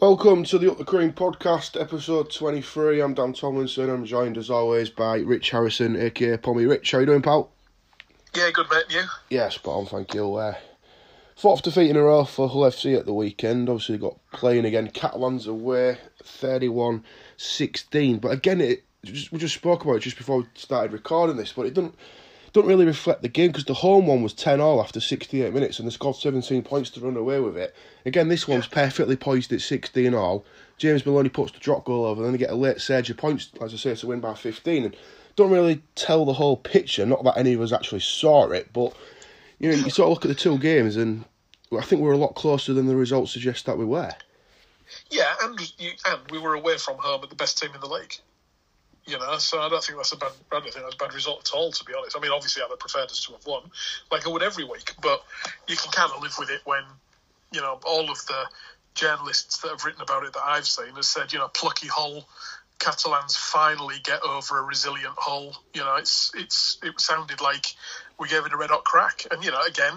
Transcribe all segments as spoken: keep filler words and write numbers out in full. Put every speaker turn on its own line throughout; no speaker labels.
Welcome to the Up the Cream podcast, episode twenty-three. I'm Dan Tomlinson. I'm joined as always by Rich Harrison, aka Pommy. Rich, how you doing, pal?
Yeah, good mate, you?
Yeah, spot on, thank you. Uh, fourth defeat in a row for Hull F C at the weekend. Obviously got playing again. Catalans away, thirty-one sixteen. But again, it just, we just spoke about it just before we started recording this, but it doesn't don't really reflect the game because the home one was ten all after sixty-eight minutes and they scored seventeen points to run away with it. Again, this one's yeah. perfectly poised at sixteen all. James Maloney puts the drop goal over, and then they get a late surge of points, as I say, to win by fifteen. And don't really tell the whole picture, not that any of us actually saw it, but you know, you sort of look at the two games and I think we're a lot closer than the results suggest that we were.
Yeah, and, you, and we were away from home at the best team in the league. You know, so I don't think that's a bad. I don't think that's a bad result at all, to be honest. I mean, obviously, I'd have preferred us to have won, like I would every week. But you can kind of live with it when, you know, all of the journalists that have written about it that I've seen have said, you know, plucky Hull, Catalans finally get over a resilient Hull. You know, it's it's it sounded like we gave it a red hot crack, and you know, again,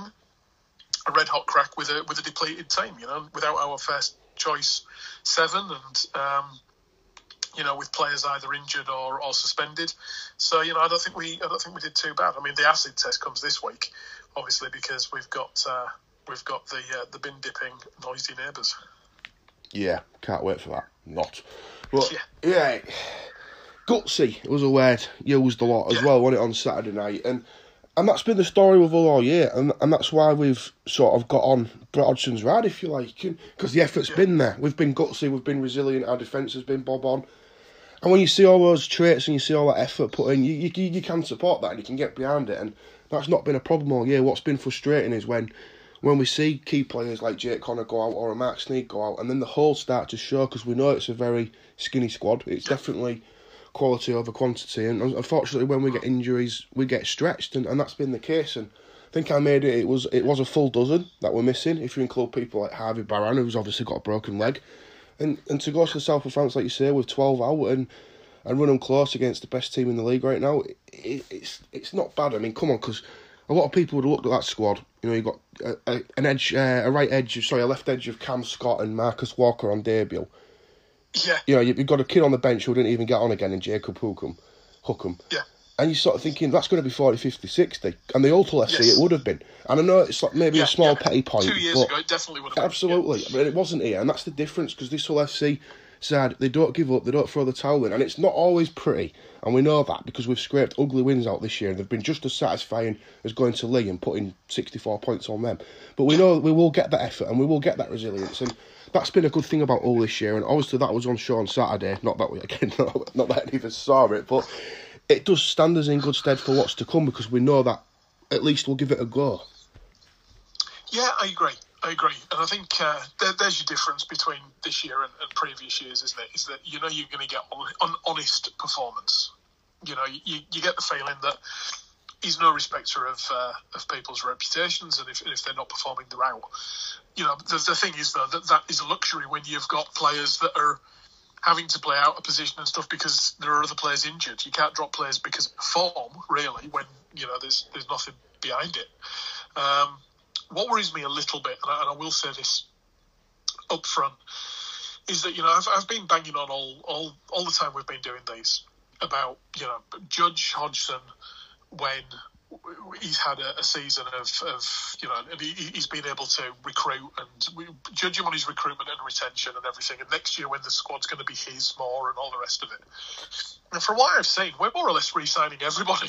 a red hot crack with a with a depleted team. You know, without our first choice seven and. Um, You know, with players either injured or, or suspended, so you know, I don't think we, I don't think we did too bad. I mean, the acid test comes this week, obviously, because we've got, uh, we've got the uh, the bin dipping noisy neighbours.
Yeah, can't wait for that. Not, but yeah,
yeah.
Gutsy was a word used a lot as
yeah.
well, wasn't it, on Saturday night, and and that's been the story with Hull all year, and and that's why we've sort of got on Brett Hodgson's ride, if you like, because the effort's yeah. been there. We've been gutsy, we've been resilient, our defence has been bob on. And when you see all those traits and you see all that effort put in, you, you you can support that and you can get behind it. And that's not been a problem all year. What's been frustrating is when when we see key players like Jake Connor go out or a Mark Sneed go out, and then the whole start to show, because we know it's a very skinny squad. It's definitely quality over quantity. And unfortunately, when we get injuries, we get stretched, and, and that's been the case. And I think I made it, it was it was a full dozen that we're missing, if you include people like Harvey Barran, who's obviously got a broken leg. And and to go to the south of France, like you say, with twelve out and, and run them close against the best team in the league right now, it, it's it's not bad. I mean, come on, because a lot of people would have looked at that squad. You know, you've got a, a, an edge, uh, a right edge, sorry, a left edge of Cam Scott and Marcus Walker on debut.
Yeah.
You know, you've got a kid on the bench who didn't even get on again in Jacob Hookham. Hookham.
Yeah.
And you're sort of thinking, that's going to be forty, fifty, sixty. And the old Hull F C,
yes.
it would have been. And I know it's like maybe
yeah,
a small
yeah.
petty point.
Two years
but
ago, it definitely would have been.
Absolutely.
Yeah.
But it wasn't here. And that's the difference, because this Hull F C side, they don't give up, they don't throw the towel in. And it's not always pretty. And we know that because we've scraped ugly wins out this year. And they've been just as satisfying as going to Leigh and putting sixty-four points on them. But we know we will get that effort and we will get that resilience. And that's been a good thing about Hull this year. And obviously that was on show on Saturday. Not that we, again, not, not that any of us saw it, but it does stand us in good stead for what's to come, because we know that at least we'll give it a go.
Yeah, I agree. I agree. And I think uh, there, there's your difference between this year and, and previous years, isn't it? Is that, you know, you're going to get an honest performance. You know, you, you get the feeling that he's no respecter of uh, of people's reputations, and if, if they're not performing, they're out. You know, the, the thing is, though, that that is a luxury when you've got players that are having to play out a position and stuff because there are other players injured. You can't drop players because of form, really, when, you know, there's there's nothing behind it. Um, what worries me a little bit, and I, and I will say this up front, is that, you know, I've I've been banging on all all all the time we've been doing these about, you know, Judge Hodgson when he's had a, a season of, of, you know, and he, he's been able to recruit, and we judge him on his recruitment and retention and everything. And next year, when the squad's going to be his more and all the rest of it. And from what I've seen, we're more or less re-signing everybody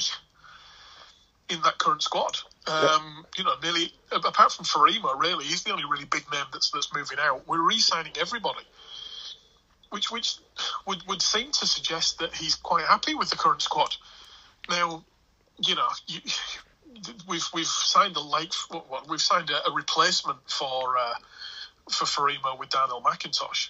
in that current squad. Um, you know, nearly, apart from Farima, really, he's the only really big name that's that's moving out. We're re-signing everybody, which which would would seem to suggest that he's quite happy with the current squad. Now, you know, you, we've we've signed a late, well, we've signed a, a replacement for uh, for Farima with Darnell McIntosh,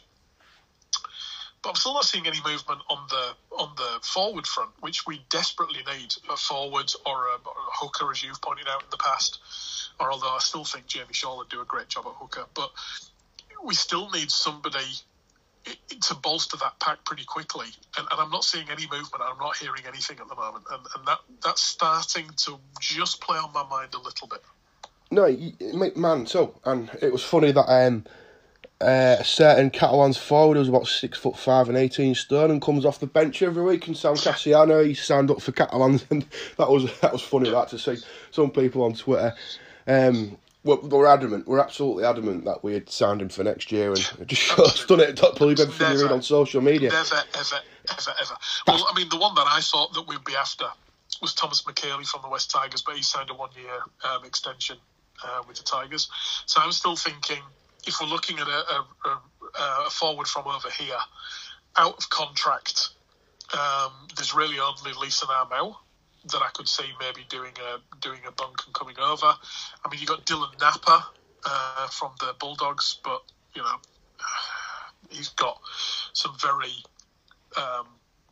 but I'm still not seeing any movement on the on the forward front, which we desperately need, a forward or a, or a hooker, as you've pointed out in the past. Or although I still think Jamie Shaw would do a great job at hooker, but we still need somebody to bolster that pack pretty quickly, and, and I'm not seeing any movement. I'm not hearing anything at the moment, and, and that that's starting to just play on my mind a little bit.
No, man, so, and it was funny that um, uh, a certain Catalan's forward who's about six foot five and eighteen stone and comes off the bench every week. And Sam Cassiano, he signed up for Catalans, and that was that was funny that to see some people on Twitter. Um, we're, we're adamant, we're absolutely adamant that we had signed him for next year, and it just shows, done it. Don't believe everything never, you read on social media.
Never, ever, ever, ever. Well, I mean, the one that I thought that we'd be after was Thomas McHaley from the West Tigers, but he signed a one-year um, extension uh, with the Tigers. So I'm still thinking, if we're looking at a, a, a, a forward from over here, out of contract, um, there's really only Lisa Armel that I could see maybe doing a doing a bunk and coming over. I mean, you got Dylan Napa uh, from the Bulldogs, but you know he's got some very um,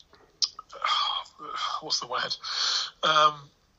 what's the word? Um,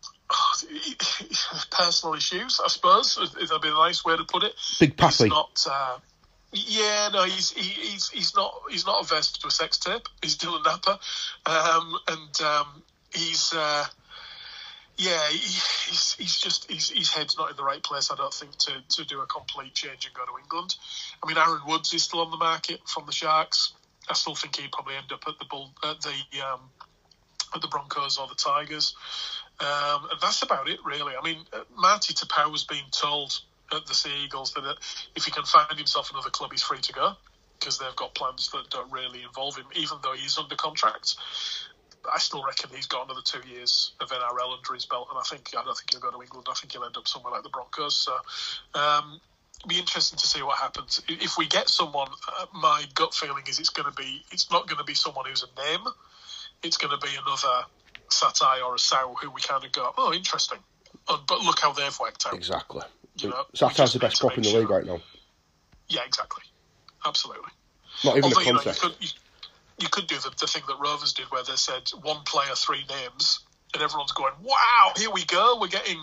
personal issues, I suppose. That'd be a nice way to put it.
Big puppy.
He's not. Uh, yeah, no, he's he, he's he's not he's not averse to a sex tape. He's Dylan Napa, um, and um, he's. Uh, Yeah, he, he's he's just he's, his head's not in the right place, I don't think, to, to do a complete change and go to England. I mean, Aaron Woods is still on the market from the Sharks. I still think he'd probably end up at the Bull, at the um, at the Broncos or the Tigers, um, and that's about it, really. I mean, Marty Tapau was being told at the Sea Eagles that if he can find himself another club, he's free to go because they've got plans that don't really involve him, even though he's under contract. I still reckon he's got another two years of N R L under his belt, and I think I don't think he'll go to England. I think he'll end up somewhere like the Broncos. So, um, it'll be interesting to see what happens. If we get someone, uh, my gut feeling is it's going to be it's not going to be someone who's a name. It's going to be another Satai or a Sau who we kind of go, oh, interesting. Uh, but look how they've worked out.
Exactly.
You know,
Satai's the best prop in the league right now.
Yeah, exactly. Absolutely.
Not even
Although,
a concept.
You know, you could, you, You could do the, the thing that Rovers did where they said one player, three names, and everyone's going, wow, here we go, we're getting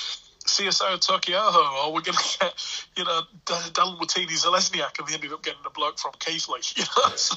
C S I Tokyoho, or we're going to get, you know, Dallin Watini-Zelezniak, and they ended up getting a bloke from Keighley. You know? So,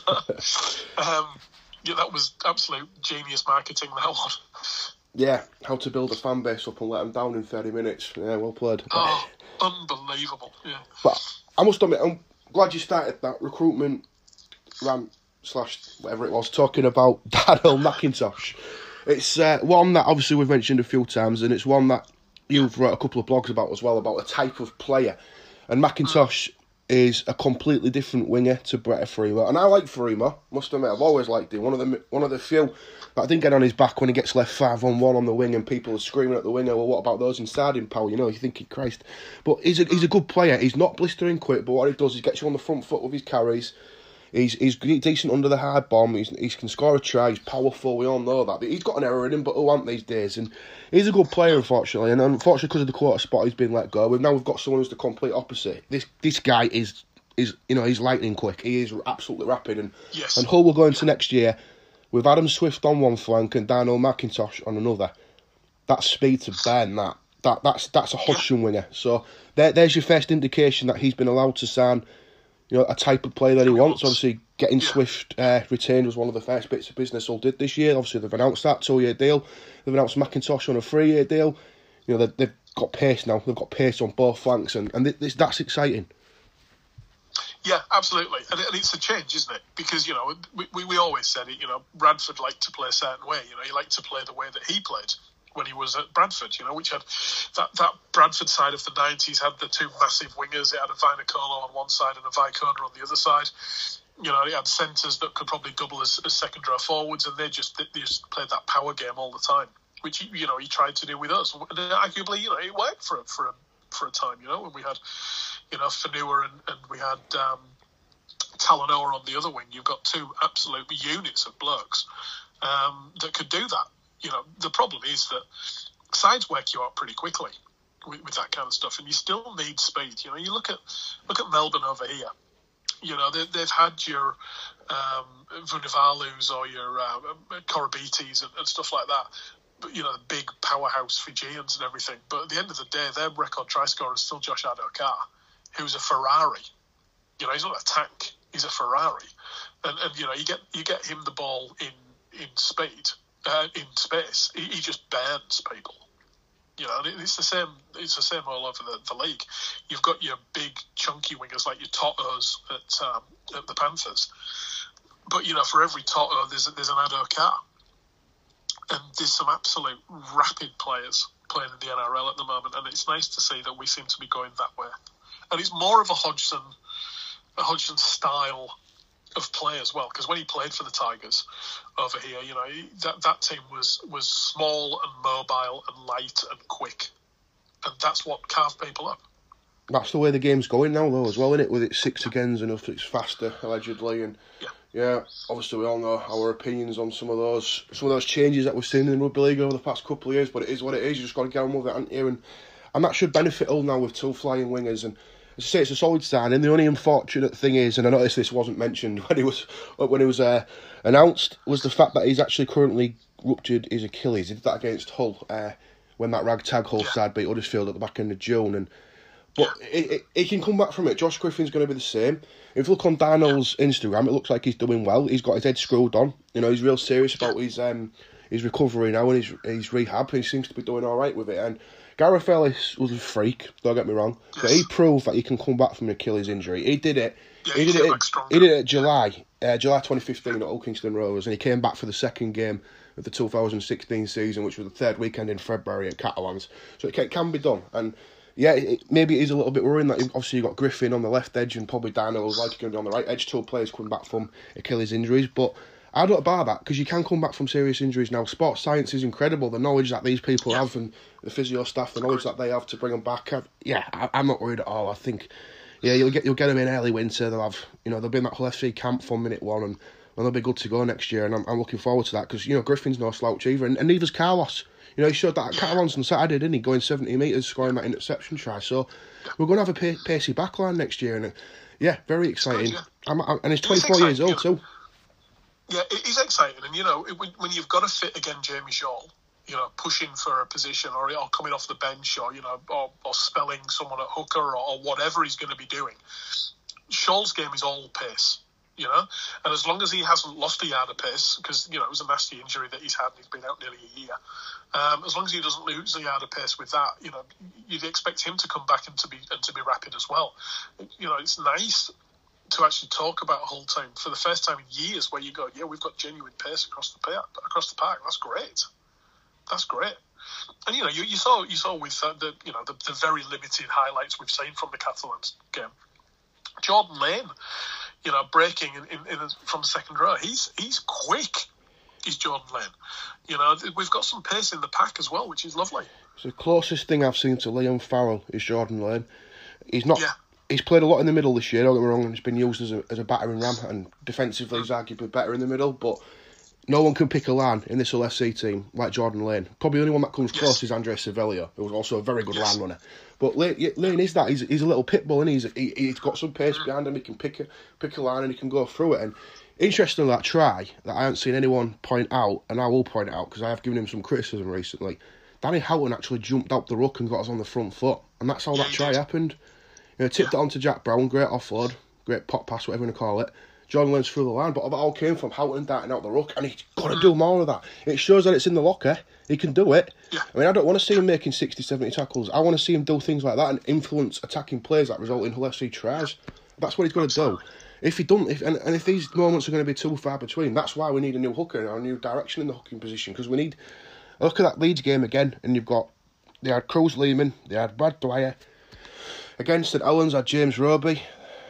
um, yeah, that was absolute genius marketing, that one.
Yeah, how to build a fan base up and let them down in thirty minutes. Yeah, well played.
Oh, unbelievable, yeah.
But I must admit, I'm glad you started that recruitment rant slash whatever it was, talking about Daniel McIntosh. It's uh, one that obviously we've mentioned a few times, and it's one that you've wrote a couple of blogs about as well, about a type of player. And McIntosh is a completely different winger to Brett Freema. And I like Freema, must admit, I've always liked him. One of the one of the few that I didn't get on his back when he gets left five on one on the wing and people are screaming at the winger, well, what about those inside him, pal? You know, you're thinking, Christ. But he's a, he's a good player. He's not blistering quick, but what he does is gets you on the front foot with his carries. He's he's decent under the hard bomb. He's, he can score a try. He's powerful. We all know that. But he's got an error in him, but who aren't these days? And he's a good player, unfortunately. And unfortunately, because of the quarter spot, he's been let go. We've now we've got someone who's the complete opposite. This this guy is is you know he's lightning quick. He is absolutely rapid. And
yes.
and Hull will go into next year with Adam Swift on one flank and Daniel McIntosh on another. That's speed to burn. That that that's that's a Hodgson winger. So there there's your first indication that he's been allowed to sign, you know, a type of player that he wants. Obviously, getting yeah. Swift uh, retained was one of the first bits of business Hull did this year. Obviously, they've announced that two-year deal. They've announced McIntosh on a three-year deal. You know, they've, they've got pace now. They've got pace on both flanks, and, and this, that's exciting.
Yeah, absolutely. And, and it's a change, isn't it? Because, you know, we, we, we always said it, you know, Bradford liked to play a certain way. You know, he liked to play the way that he played when he was at Bradford, you know, which had that, that Bradford side of the nineties had the two massive wingers. It had a Vainikolo on one side and a Vaikona on the other side. You know, it had centres that could probably double as, as second row forwards, and they just they just played that power game all the time, which, you know, he tried to do with us. And arguably, you know, it worked for for a, for a time, you know, when we had, you know, Fanua and, and we had um, Talanoa on the other wing. You've got two absolute units of blokes um, that could do that. You know, the problem is that sides work you out pretty quickly with, with that kind of stuff, and you still need speed. You know, you look at look at Melbourne over here. You know, they, they've had your um, Vunivalus or your uh, Korobitis and, and stuff like that. But, you know, the big powerhouse Fijians and everything. But at the end of the day, their record try scorer is still Josh Adokar, who's a Ferrari. You know, he's not a tank; he's a Ferrari. And, and you know, you get you get him the ball in in speed. Uh, in space, he, he just burns people. You know, it's the same. It's the same all over the, the league. You've got your big chunky wingers like your Totos at, um, at the Panthers, but you know, for every Toto, there's there's an Ado Carr, and there's some absolute rapid players playing in the N R L at the moment, and it's nice to see that we seem to be going that way. And it's more of a Hodgson, a Hodgson style of play as well, because when he played for the Tigers over here, you know, that that team was was small and mobile and light and quick, and that's what carved people up.
That's the way the game's going now, though, as well, isn't it? With its six agains and it's faster, allegedly, and
yeah.
yeah, obviously we all know our opinions on some of those some of those changes that we've seen in the rugby league over the past couple of years, but it is what it is. You just got to get on with it, haven't you? And and that should benefit all now with two flying wingers. And as I say, it's a solid signing. The only unfortunate thing is, and I noticed this wasn't mentioned when he was when he was uh, announced, was the fact that he's actually currently ruptured his Achilles. He did that against Hull uh, when that ragtag Hull
yeah.
side beat Huddersfield at the back end of June. And but yeah. it, it, he can come back from it. Josh Griffin's going to be the same. If you look on Darnell's yeah. Instagram, it looks like he's doing well. He's got his head screwed on. You know, he's real serious about yeah. his um, his recovery now and his his rehab. He seems to be doing all right with it. And Gareth Ellis was a freak, don't get me wrong, yes. but he proved that he can come back from an Achilles injury. He did it.
Yeah,
he,
he
did it.
In,
he did it at July, uh, July twenty fifteen at Hull Kingston Rovers, and he came back for the second game of the two thousand sixteen season, which was the third weekend in February at Catalans. So it can, it can be done. And yeah, it, maybe it is a little bit worrying that obviously you've got Griffin on the left edge and probably Darnell's like going to be on the right edge. Two players coming back from Achilles injuries, but I don't bar that because you can come back from serious injuries now. Sports science is incredible. The knowledge that these people yeah. have and the physio staff, the knowledge that they have to bring them back. I've, yeah, I, I'm not worried at all. I think, yeah, you'll get you'll get them in early winter. They'll have, you know, they'll be in that Hull F C camp from minute one, and, and they'll be good to go next year. And I'm, I'm looking forward to that because you know Griffin's no slouch either, and, and neither's Carlos. You know, he showed that at Catalans on Saturday, didn't he? Going seventy metres, scoring that interception try. So we're going to have a pa- pacey backline next year, and uh, yeah, very exciting. Yeah. I'm, I'm, and he's twenty-four years old too.
Yeah, it is exciting, and you know when, when you've got to fit again, Jamie Shaw, you know, pushing for a position or, or coming off the bench, or you know, or, or spelling someone at hooker, or, or whatever he's going to be doing. Shaw's game is all pace, you know, and as long as he hasn't lost a yard of pace, because you know it was a nasty injury that he's had, and he's been out nearly a year. Um, as long as he doesn't lose a yard of pace with that, you know, you'd expect him to come back and to be and to be rapid as well. You know, it's nice to actually talk about Hull Town for the first time in years, where you go, yeah, we've got genuine pace across the park. Across the park, that's great. That's great. And you know, you, you saw you saw with uh, the you know the, the very limited highlights we've seen from the Catalans game, Jordan Lane, you know, breaking in, in, in from the second row. He's he's quick. He's Jordan Lane. You know, we've got some pace in the pack as well, which is lovely.
So the closest thing I've seen to Liam Farrell is Jordan Lane. He's not.
Yeah.
He's played a lot in the middle this year, don't get me wrong, and he's been used as a as a battering ram, and defensively he's arguably better in the middle, but no one can pick a line in this Hull F C team like Jordan Lane. Probably the only one that comes yes. close is Andres Cervello, who was also a very good yes. line runner. But Lane, Lane is that. He's he's a little pit bull, and he's he, he's got some pace behind him. He can pick a, pick a line and he can go through it. And interestingly, that try that I haven't seen anyone point out, and I will point it out because I have given him some criticism recently, Danny Houghton actually jumped out the ruck and got us on the front foot, and that's how
yeah,
that try
did.
happened. You know, tipped yeah. it on to Jack Brown, great offload, great pop pass, whatever you want to call it. Jordan Lane's through the line, but that all came from Houghton darting out the ruck, and he's got to do more of that. It shows that it's in the locker. He can do it.
Yeah.
I mean, I don't want to see him making sixty, seventy tackles. I want to see him do things like that and influence attacking plays that result in Hull F C tries. That's what he's going to do. If he don't, if, and, and if these moments are going to be too far between, that's why we need a new hooker or a new direction in the hooking position, because we need... Look at that Leeds game again, and you've got... They had Cruz Lehman, they had Brad Dwyer. Against St Helens had James Roby.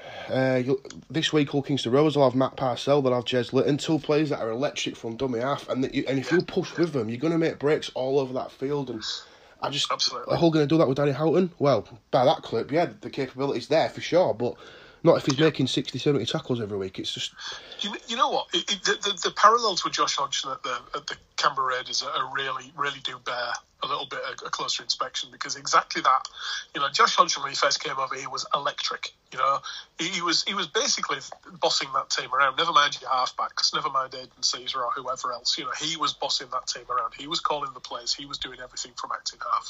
Uh, this week, Hull Kingston Rovers will have Matt Parcell, they'll have Jez Litton, two players that are electric from dummy half, and, you, and if yeah. you push with them, you're going to make breaks all over that field. And I just,
Absolutely.
Are Hull going to do that with Danny Houghton? Well, by that clip, yeah, the capability's there for sure, but not if he's yeah. making sixty, seventy tackles every week. It's just...
You, you know what? It, it, the, the, the parallels with Josh Hodgson at the, at the Canberra Raiders are, are really, really do bear a little bit of a closer inspection, because exactly that, you know, Josh Hodgson, when he first came over here, was electric. You know, he, he was he was basically bossing that team around. Never mind your halfbacks, never mind Aidan Caesar or whoever else. You know, he was bossing that team around. He was calling the plays. He was doing everything from acting half.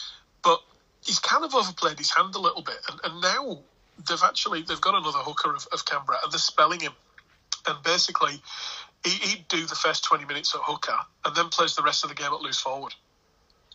But he's kind of overplayed his hand a little bit, and, and now they've actually they've got another hooker of, of Canberra, and they're spelling him. And basically, he, he'd do the first twenty minutes at hooker, and then plays the rest of the game at loose forward.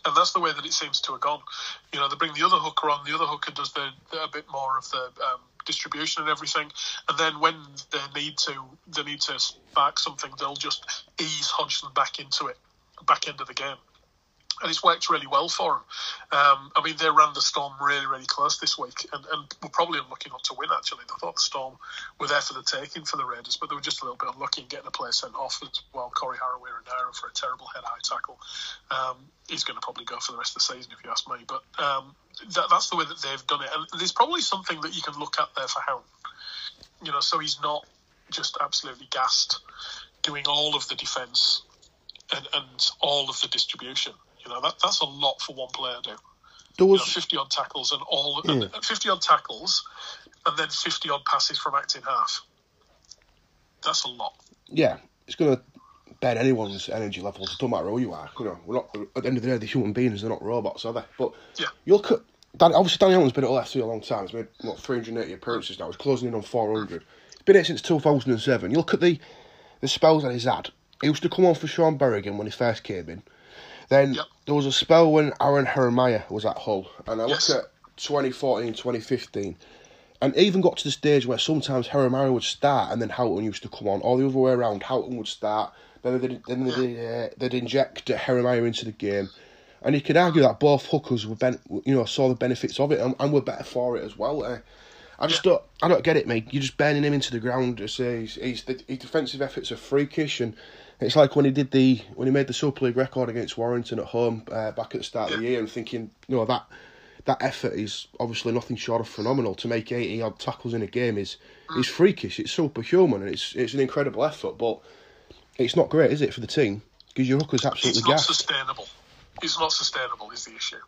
And that's the way that it seems to have gone. You know, they bring the other hooker on, the other hooker does the, the a bit more of the um, distribution and everything, and then when they need to, they need to spark something, they'll just ease Hodgson back into it, back end of the game. And it's worked really well for them. Um, I mean, they ran the Storm really, really close this week, and, and were probably unlucky not to win, actually. I thought the Storm were there for the taking for the Raiders, but they were just a little bit unlucky in getting a player sent off as well. Corey Harawira-Naera for a terrible head-high tackle. Um, he's going to probably go for the rest of the season, if you ask me. But um, that, that's the way that they've done it. And there's probably something that you can look at there for Houghton. You know, so he's not just absolutely gassed doing all of the defence and, and all of the distribution. You know, that that's a lot for one player to do.
There was
you know, fifty odd tackles and all
yeah.
and fifty odd tackles, and then fifty odd passes from acting half. That's a lot.
Yeah, it's going to bend anyone's energy levels. It doesn't matter who you are. You know, we're not at the end of the day. They're human beings. They're not robots, are they? But
yeah,
you look at Dan, obviously Danny Allen's been at L F C a long time. He's made what three hundred eighty appearances now. He's closing in on four hundred. He's been here since two thousand seven. You look at the the spells that he's had. He used to come on for Sean Berrigan when he first came in. Then yep. there was a spell when Aaron Jeremiah was at Hull. And I
yes.
look at twenty fourteen, twenty fifteen. And it even got to the stage where sometimes Jeremiah would start and then Houghton used to come on. Or the other way around, Houghton would start. Then they'd, then they'd, yeah. uh, they'd inject Jeremiah into the game. And you could argue that both hookers were ben- you know, saw the benefits of it and, and were better for it as well. Uh, I just yeah. don't I don't get it, mate. You're just burning him into the ground to say he's, he's, his defensive efforts are freakish, and it's like when he did the when he made the Super League record against Warrington at home uh, back at the start yeah. of the year, and thinking, you know, that that effort is obviously nothing short of phenomenal. To make eighty odd tackles in a game is mm. is freakish. It's superhuman, and it's it's an incredible effort. But it's not great, is it, for the team? Because your hooker's absolutely
it's not
gassed.
sustainable. It's not sustainable is the issue.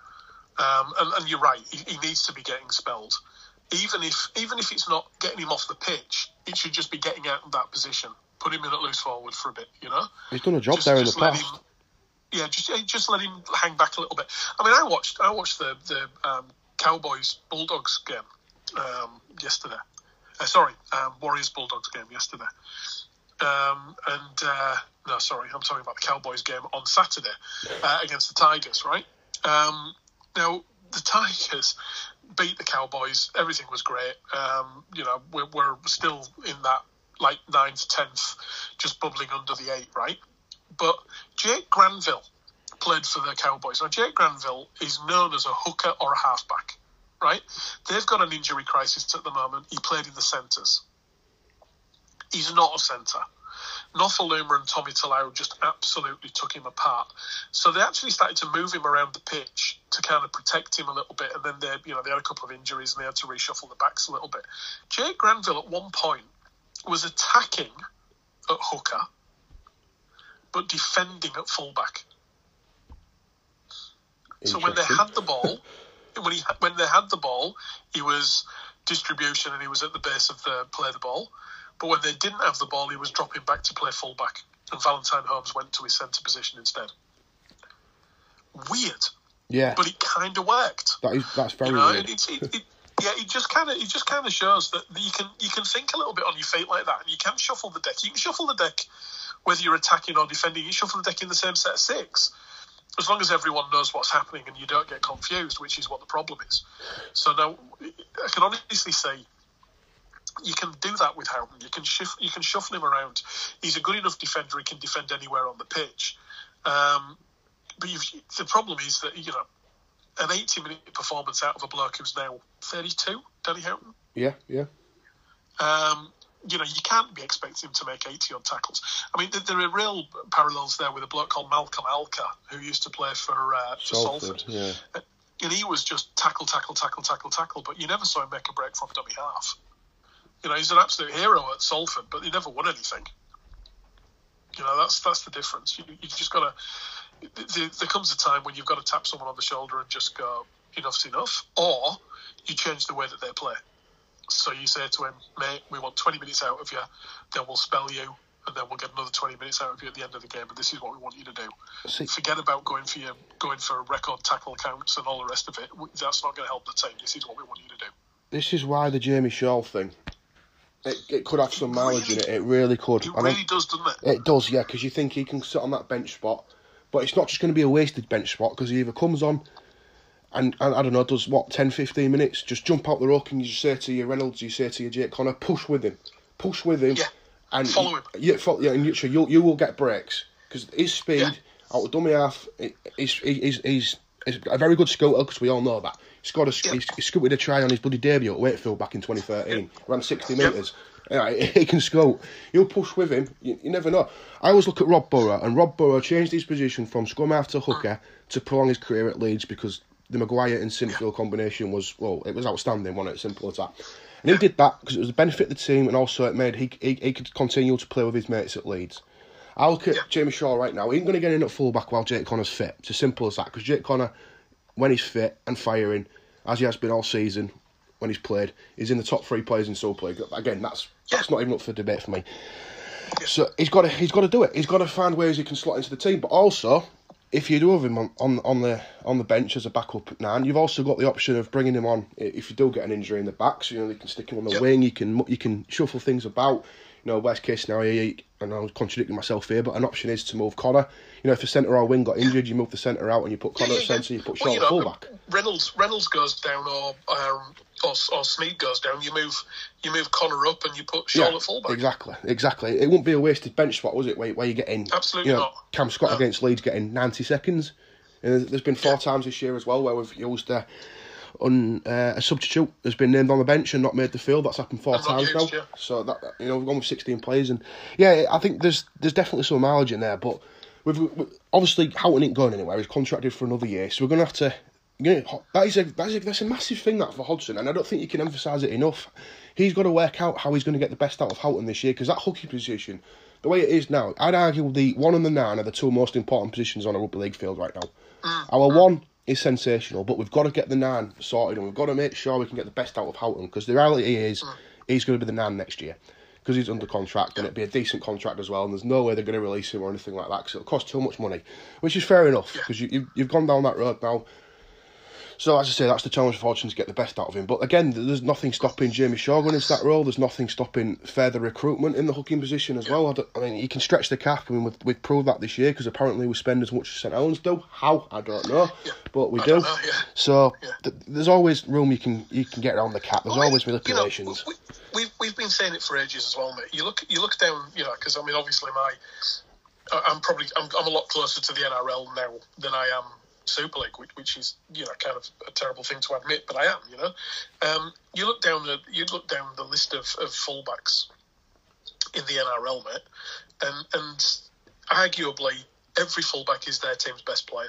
Um, and, and you're right. He, he needs to be getting spelled. Even if even if it's not getting him off the pitch, it should just be getting out of that position. Put him in at loose forward for a bit, you know?
He's done a job
just,
there in
just
the past.
Him, yeah, just just let him hang back a little bit. I mean, I watched I watched the, the um, Cowboys-Bulldogs game um, yesterday. Uh, sorry, um, Warriors-Bulldogs game yesterday. Um, and, uh, no, sorry, I'm talking about the Cowboys game on Saturday uh, against the Tigers, right? Um, now, the Tigers beat the Cowboys. Everything was great. Um, you know, we're, we're still in that, like, ninth, tenth, just bubbling under the eight, right? But Jake Granville played for the Cowboys. Now, Jake Granville is known as a hooker or a halfback, right? They've got an injury crisis at the moment. He played in the centres. He's not a centre. Nofaluma and Tommy Talau just absolutely took him apart. So they actually started to move him around the pitch to kind of protect him a little bit, and then they, you know, they had a couple of injuries and they had to reshuffle the backs a little bit. Jake Granville at one point was attacking at hooker, but defending at fullback. So when they had the ball, when he when they had the ball, he was distribution and he was at the base of the play the ball. But when they didn't have the ball, he was dropping back to play fullback, and Valentine Holmes went to his centre position instead. Weird,
yeah,
but it kind of worked.
That is that's very
you know,
weird.
It, it, it, yeah, it just kind of it just kind of shows that you can you can think a little bit on your feet like that, and you can shuffle the deck. You can shuffle the deck whether you're attacking or defending. You shuffle the deck in the same set of six, as long as everyone knows what's happening and you don't get confused, which is what the problem is. So now I can honestly say, you can do that with Houghton. You can shift, you can shuffle him around. He's a good enough defender. He can defend anywhere on the pitch. Um, but you've, the problem is that, you know, an eighty-minute performance out of a bloke who's now thirty-two, Danny Houghton.
Yeah, yeah.
Um, you know, you can't be expecting him to make eighty-odd tackles. I mean, there, there are real parallels there with a bloke called Malcolm Alka, who used to play for, uh, for Salford.
Salford. Yeah.
And he was just tackle, tackle, tackle, tackle, tackle, but you never saw him make a break from dummy half. You know, he's an absolute hero at Salford, but he never won anything. You know, that's that's the difference. You, you just got to... There, there comes a time when you've got to tap someone on the shoulder and just go, enough's enough. Or you change the way that they play. So you say to him, mate, we want twenty minutes out of you, then we'll spell you, and then we'll get another twenty minutes out of you at the end of the game, and this is what we want you to do. See, Forget about going for your, going for record tackle counts and all the rest of it. That's not going to help the team. This is what we want you to do.
This is why the Jamie Shaw thing... It, it could have some mileage really, in it. It really could.
It really does, doesn't it?
It does, yeah, because you think he can sit on that bench spot, But it's not just going to be a wasted bench spot because he either comes on and, and, I don't know, does what, ten, fifteen minutes, just jump out the ruck and you say to your Reynolds, you say to your Jake Connor, push with him. Push with him.
Yeah.
And
follow him.
Yeah, follow, yeah and you, so you'll, you will get breaks because his speed, yeah. out of dummy half, he's, he's, he's, he's a very good scooter because we all know that. He scored a, yeah. he, he scooted a try on his bloody debut at Wakefield back in twenty thirteen, yeah. ran sixty yeah. metres. Yeah, he can scout. You'll push with him. You, you never know. I always look at Rob Burrow, and Rob Burrow changed his position from scrum half to hooker to prolong his career at Leeds because the Maguire and Sinfield combination was, well, it was outstanding, wasn't it? Simple as that. And he did that because it was a benefit of the team, and also it made he, he he could continue to play with his mates at Leeds. I look at yeah. Jamie Shaw right now. He ain't going to get in at fullback while Jake Connor's fit. It's as simple as that. Because Jake Connor, when he's fit and firing, as he has been all season, when he's played, he's in the top three players in Super League. Again, that's that's not even up for debate for me. So he's got to he's got to do it. He's got to find ways he can slot into the team. But also, if you do have him on, on, on the on the bench as a backup at nine, you've also got the option of bringing him on if you do get an injury in the back. So you know you can stick him on the yep. wing. You can you can shuffle things about. You know, worst case scenario, and I'm contradicting myself here, but an option is to move Connor. You know, if the centre or wing got injured, you move the centre out and you put Connor yeah, yeah, at centre, you put Shaw well, at fullback.
Reynolds Reynolds goes down or um, or or Snead goes down, you move you move Connor up and you put Shaw yeah, at fullback.
Exactly, exactly. It wouldn't be a wasted bench spot, was it? Where, where you get in,
absolutely
you know,
not.
Cam Scott
no.
against Leeds getting ninety seconds. And there's been four yeah. times this year as well where we've used uh, on uh, a substitute has been named on the bench and not made the field. That's happened four
and
times
used,
now.
Yeah.
So that you know we've gone with sixteen players, and yeah, I think there's there's definitely some mileage in there. But we've, we've obviously Houghton ain't going anywhere. He's contracted for another year, so we're going to have to. You know, that is a that's a, that's a massive thing that for Hodgson, and I don't think you can emphasise it enough. He's got to work out how he's going to get the best out of Houghton this year because that hooking position, the way it is now, I'd argue the one and the nine are the two most important positions on a rugby league field right now.
Mm.
Our one is sensational, but we've got to get the nine sorted, and we've got to make sure we can get the best out of Houghton because the reality is mm. he's going to be the nine next year because he's under contract, and it'd be a decent contract as well, and there's no way they're going to release him or anything like that because it'll cost too much money, which is fair enough because you, you've, you've gone down that road now. So, as I say, that's the challenge for Hodgson to get the best out of him. But again, there's nothing stopping Jamie Shaw going into that role. There's nothing stopping further recruitment in the hooking position as well. I, I mean, he can stretch the cap. I mean, we've, we've proved that this year because apparently we spend as much as St Helens do. How? I don't know.
Yeah.
But we
I
do.
Don't know, yeah.
So,
yeah.
th- there's always room you can you can get around the cap. There's well, always manipulations.
You know, we, we've, we've been saying it for ages as well, mate. You look you look down, you know, because, I mean, obviously my... I'm probably... I'm, I'm a lot closer to the N R L now than I am Super League, which, which is, you know, kind of a terrible thing to admit, but I am, you know. Um, you look down the you look down the list of, of fullbacks in the N R L, mate, and and arguably every fullback is their team's best player.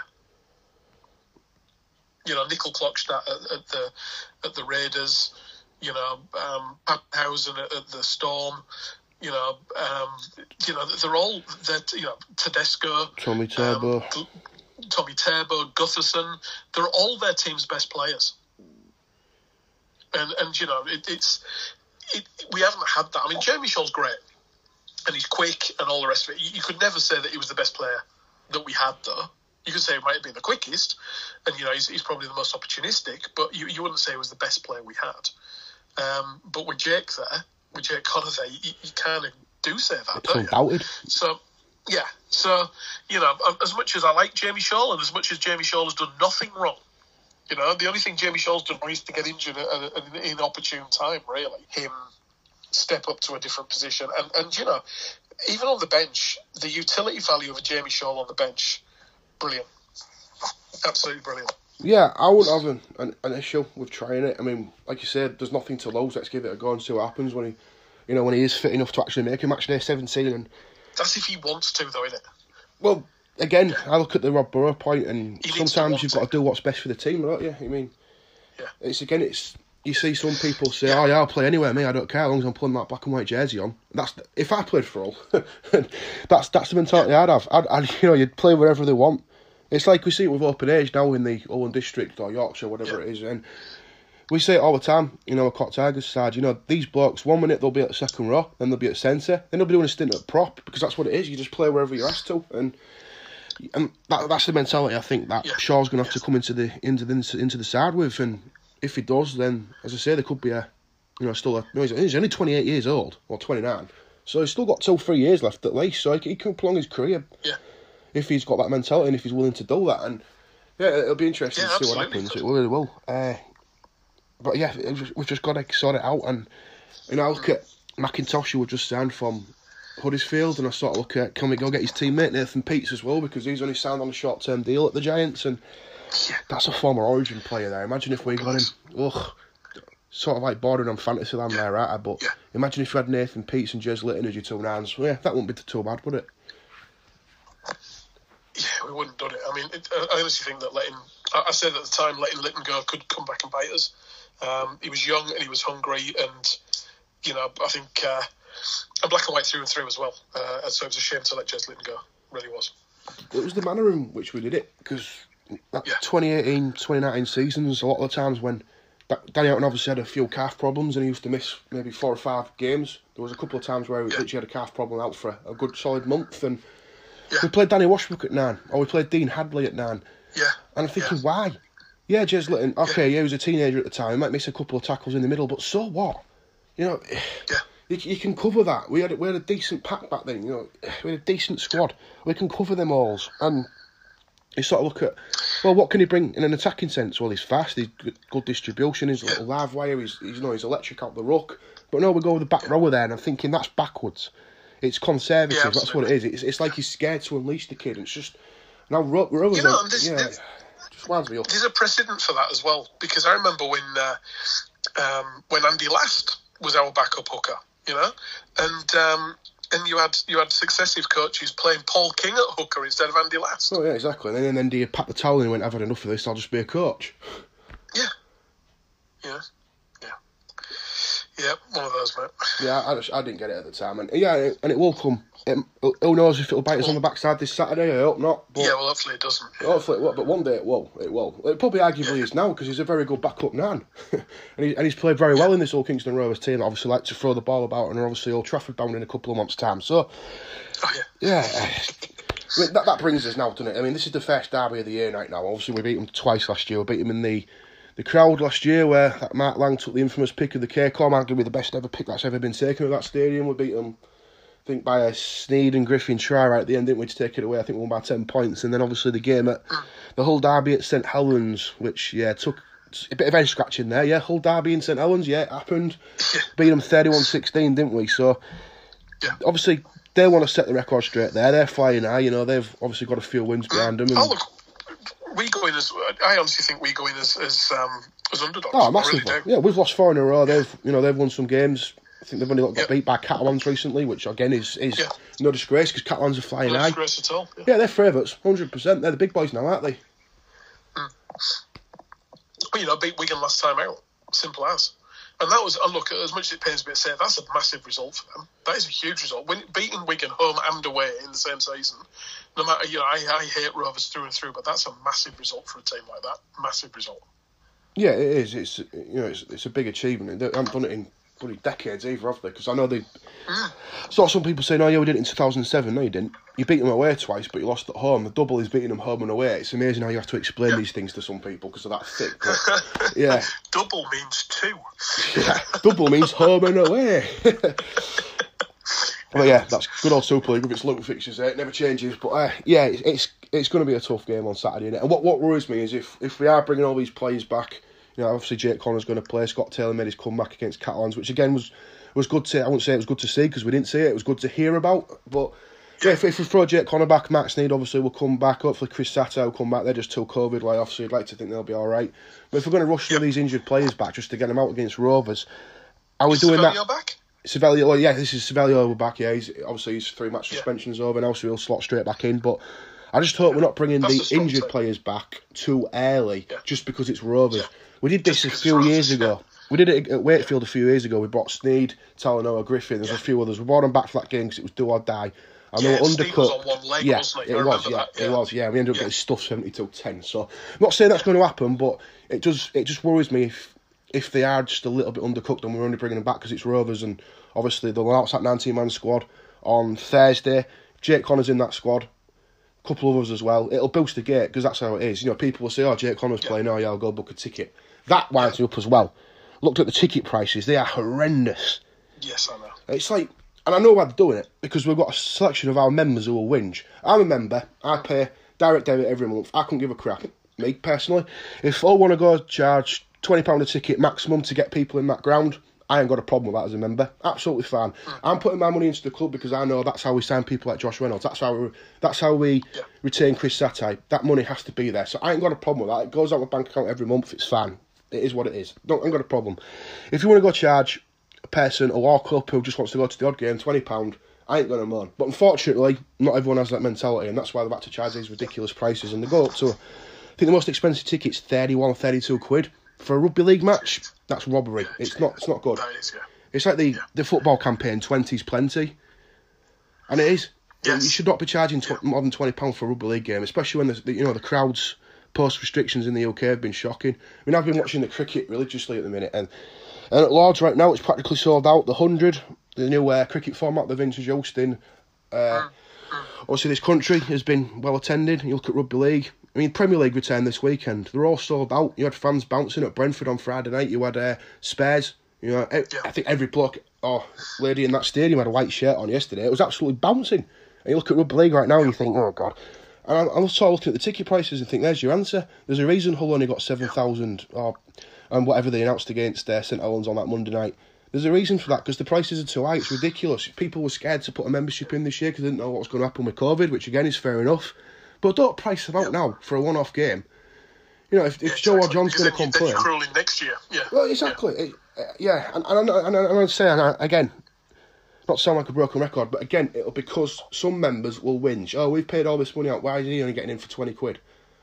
You know, Nickel Klokstad at, at the at the Raiders, you know, um, Pappenhausen at, at the Storm. You know, um, you know, they're all that. You know, Tedesco,
Tommy Turbo.
Um, Tommy Turbo, Gutherson, they're all their team's best players. And, and you know, it, it's... It, we haven't had that. I mean, Jamie Shaw's great, and he's quick and all the rest of it. You, you could never say that he was the best player that we had, though. You could say he might have been the quickest, and, you know, he's, he's probably the most opportunistic, but you, you wouldn't say he was the best player we had. Um, but with Jake there, with Jake Connor there, you, you kind of do say that,
it's
don't
undoubted.
you? So... Yeah, so, you know, as much as I like Jamie Shaw and as much as Jamie Shaw has done nothing wrong, you know, the only thing Jamie Shaw's done wrong is to get injured at an inopportune time, really. Him step up to a different position. And, and, you know, even on the bench, the utility value of a Jamie Shaw on the bench, brilliant. Absolutely brilliant.
Yeah, I wouldn't have an, an, an issue with trying it. I mean, like you said, there's nothing to lose. Let's give it a go and see what happens when he, you know, when he is fit enough to actually make a match day seventeen and...
That's if he wants to, though, isn't it?
Well, again, yeah. I look at the Rob Burrow point, and
he
sometimes you've got
to
do what's best for the team, don't you? I mean,
yeah.
It's again, it's you see some people say, yeah. "Oh yeah, I'll play anywhere, me. I don't care as long as I'm putting that black and white jersey on." That's if I played for all. that's that's the mentality yeah. I'd have. I'd, I'd, you know, you'd play wherever they want. It's like we see it with Open Age now in the Owen District or Yorkshire, whatever
yeah.
it is, and. We say it all the time, you know, a Cock Tigers side, you know, these blokes, one minute they'll be at the second row, then they'll be at centre, then they'll be doing a stint at prop, because that's what it is, you just play wherever you're asked to, and and that, that's the mentality I think that yeah. Shaw's going to have yes. to come into the into the into the side with, and if he does, then, as I say, there could be a, you know, still a, no, he's, he's only twenty-eight years old, or twenty-nine, so he's still got two, three years left at least, so he, he can prolong his career.
Yeah.
if he's got that mentality and if he's willing to do that. And yeah, it'll be interesting
yeah,
to see what happens. It really will. Uh, but yeah, it just, we've just got to sort it out. And you know, I look at McIntosh, who was just signed from Huddersfield, and I sort of look at, can we go get his teammate Nathan Peats as well, because he's only signed on a short term deal at the Giants, and that's a former Origin player there. Imagine if we got him. Ugh. Sort of like bordering on fantasy land yeah. there, right? But
yeah.
imagine if you had Nathan Peats and Jez Litton as your two nines. Well, yeah, that wouldn't be too bad, would it?
Yeah, we wouldn't have done it. I mean, it, I honestly think that letting, I said at the time, letting Litton go could come back and bite us. Um, he was young and he was hungry, and, you know, I think, uh, and black and white through and through as well. Uh, and so it was a shame to let Jez Litton go. It really was.
It was the manner in which we did it, because that
yeah.
twenty eighteen, twenty nineteen seasons, a lot of the times when Danny Houghton obviously had a few calf problems and he used to miss maybe four or five games. There was a couple of times where he
yeah.
literally had a calf problem out for a, a good solid month, and
yeah.
we played Danny Washbrook at nine, or we played Dean Hadley at nine.
Yeah.
And I'm thinking,
yeah.
why? Yeah, Jez Litton, okay,
yeah.
yeah, he was a teenager at the time, he might miss a couple of tackles in the middle, but so what? You know,
yeah.
you, you can cover that. We had we had a decent pack back then, you know, we had a decent squad. We can cover them all. And you sort of look at, well, what can he bring in an attacking sense? Well, he's fast, he's good distribution, he's a little live wire, he's, he's, you know, he's electric out the ruck. But no, we go with the back yeah. rower there, and I'm thinking that's backwards. It's conservative,
yeah,
that's what it is. It's it's like he's scared to unleash the kid. It's just, now, Rover's,
you know,
like,
there's,
yeah,
there's,
just winds me up.
There's a precedent for that as well, because I remember when uh, um, when Andy Last was our backup hooker, you know, and um, and you had you had successive coaches playing Paul King at hooker instead of Andy Last.
Oh yeah, exactly. And then, and then do you pat the towel and he went, I've had enough of this, I'll just be a coach.
Yeah, yeah, yeah, yeah. One of those, mate.
Yeah, I, just, I didn't get it at the time, and yeah, and it will come. It, who knows if it'll bite us on the backside this Saturday? I hope not. But
yeah, well, hopefully it doesn't. Yeah.
Hopefully it will, but one day it will. It will. It probably arguably yeah. is now, because he's a very good backup man, and, he, and he's played very well in this old Kingston Rovers team. Obviously, like to throw the ball about, and obviously Old Trafford bound in a couple of months' time. So,
oh, yeah,
yeah. I mean, that that brings us now, doesn't it? I mean, this is the first derby of the year right now. Obviously, we beat them twice last year. We beat them in the the crowd last year, where that Mark Lang took the infamous pick of the K-Com, arguably the best ever pick that's ever been taken at that stadium. We beat them, I think, by a Sneed and Griffin try right at the end, didn't we, to take it away? I think we won by ten points. And then obviously the game at the Hull derby at St Helens, which, yeah, took a bit of head scratching there. Yeah, Hull derby in St Helens, yeah, it happened. Beat them thirty-one sixteen, didn't we? So,
yeah.
obviously, they want to set the record straight there. They're flying high, you know, they've obviously got a few wins behind them. And,
oh, look, we go in as, I honestly think we go in as, as, um, as underdogs.
Oh, massively.
Really
yeah, we've lost four in a row. They've, you know, they've won some games. I think they've only got
yep.
beat by Catalans recently, which again is, is
yeah.
no disgrace, because Catalans are flying
no
high.
No disgrace at all. Yeah,
yeah they're favourites, one hundred percent. They're the big boys now, aren't they?
Mm. Well, you know, beat Wigan last time out. Simple as. And that was, and look, as much as it pains me to say, that's a massive result for them. That is a huge result. When, beating Wigan home and away in the same season, no matter, you know, I, I hate Rovers through and through, but that's a massive result for a team like that. Massive result.
Yeah, it is. It's you know, it's, it's a big achievement. They haven't done it in bloody decades either, have they? Because I know they. Mm. Saw some people saying, "Oh yeah, we did it in two thousand seven." No, you didn't. You beat them away twice, but you lost at home. The double is beating them home and away. It's amazing how you have to explain yeah. these things to some people because they're that thick. But, yeah.
Double means two.
Yeah, double means home and away. But yeah, that's good old Super League with its local fixtures there. It never changes. But uh, yeah, it's it's, it's going to be a tough game on Saturday. Innit? And what, what worries me is if, if we are bringing all these players back, you know, obviously Jake Connor's going to play. Scott Taylor made his comeback against Catalans, which again was was good to. I wouldn't say it was good to see because we didn't see it. It was good to hear about. But yeah, if, if we throw Jake Connor back, Matt Sneed obviously will come back. Hopefully Chris Sato will come back. They're just too COVID layoff, so you'd like to think they'll be all right. But if we're going to rush some of these injured players back just to get them out against Rovers, are we
is
doing
Savelio
that?
Back?
Savelio, well, yeah, this is Savelio back. Yeah, he's obviously his three match
yeah.
suspension's over now, so he'll slot straight back in. But I just hope we're not bringing
That's
the injured team. players back too early
yeah.
just because it's Rovers. Yeah. We did this
just
a few years
Rovers,
ago.
Yeah.
We did it at Wakefield a few years ago. We brought Sneed, Talanoa, Griffin. There's
yeah.
a few others. We brought them back for that game because it was do or die. And
yeah,
they were
Steve
undercut.
was on one leg,
yeah,
wasn't it?
it was. Yeah,
that, yeah,
it was. Yeah, we ended up
yeah.
getting stuffed seventy-two ten. So I'm not saying that's going to happen, but it does. It just worries me if if they are just a little bit undercooked and we're only bringing them back because it's Rovers and obviously they'll announce that nineteen-man squad on Thursday. Jake Connor's in that squad. A couple of others as well. It'll boost the gate because that's how it is. You know, people will say, "Oh, Jake Connor's yeah. playing. Oh, yeah, I'll go book a ticket." That winds yeah. me up as well. Looked at the ticket prices; they are horrendous.
Yes, I know.
It's like and I know why they're doing it, because we've got a selection of our members who will whinge. I'm a member, I pay direct debit every month, I couldn't give a crap, me personally. If I want to go charge twenty pounds a ticket maximum to get people in that ground, I ain't got a problem with that as a member. Absolutely fine. I'm putting my money into the club because I know that's how we sign people like Josh Reynolds. That's how we, that's how we
yeah.
retain Chris Satay. That money has to be there. So I ain't got a problem with that. It goes out my bank account every month. It's fine. It is what it is. Don't, I ain't got a problem. If you want to go charge a person, a walk up who just wants to go to the odd game, twenty pounds, I ain't going to moan. But unfortunately, not everyone has that mentality, and that's why they've had to charge these ridiculous prices. And they go up to, I think the most expensive ticket's thirty-one, thirty-two quid. For a rugby league match, that's robbery. It's not It's not good.
That is, yeah.
It's like the,
yeah.
the football campaign, twenty's plenty. And it is.
Yes.
You should not be charging tw-
yeah.
more than twenty pounds for a rugby league game, especially when the, the you know the crowds post-restrictions in the U K have been shocking. I mean, I've been watching the cricket religiously at the minute, and, and at Lords right now it's practically sold out. The one hundred, the new uh, cricket format they've introduced in, uh, mm. Mm. obviously this country has been well attended. You look at rugby league. I mean, Premier League returned this weekend. They're all sold out. You had fans bouncing at Brentford on Friday night. You had uh, Spurs. You know, I,
yeah.
I think every bloke or lady in that stadium had a white shirt on yesterday. It was absolutely bouncing. And you look at rugby league right now and you think, oh, God. And I'm, I'm sort of looking at the ticket prices and think, there's your answer. There's a reason Hull only got seven thousand or and whatever they announced against uh, St Helens on that Monday night. There's a reason for that, because the prices are too high. It's ridiculous. People were scared to put a membership in this year because they didn't know what was going to happen with COVID, which, again, is fair enough. But don't price them out yeah. now for a one-off game. You know, if, if
yeah,
Joe
exactly.
or John's going to complain...
Then you're crueling next year. Yeah.
Well, exactly. Yeah, it, uh, yeah. and, and, and, and, and I'd say, and I, again, not to sound like a broken record, but again, it'll because some members will whinge. Oh, we've paid all this money out, why is he only getting in for twenty quid?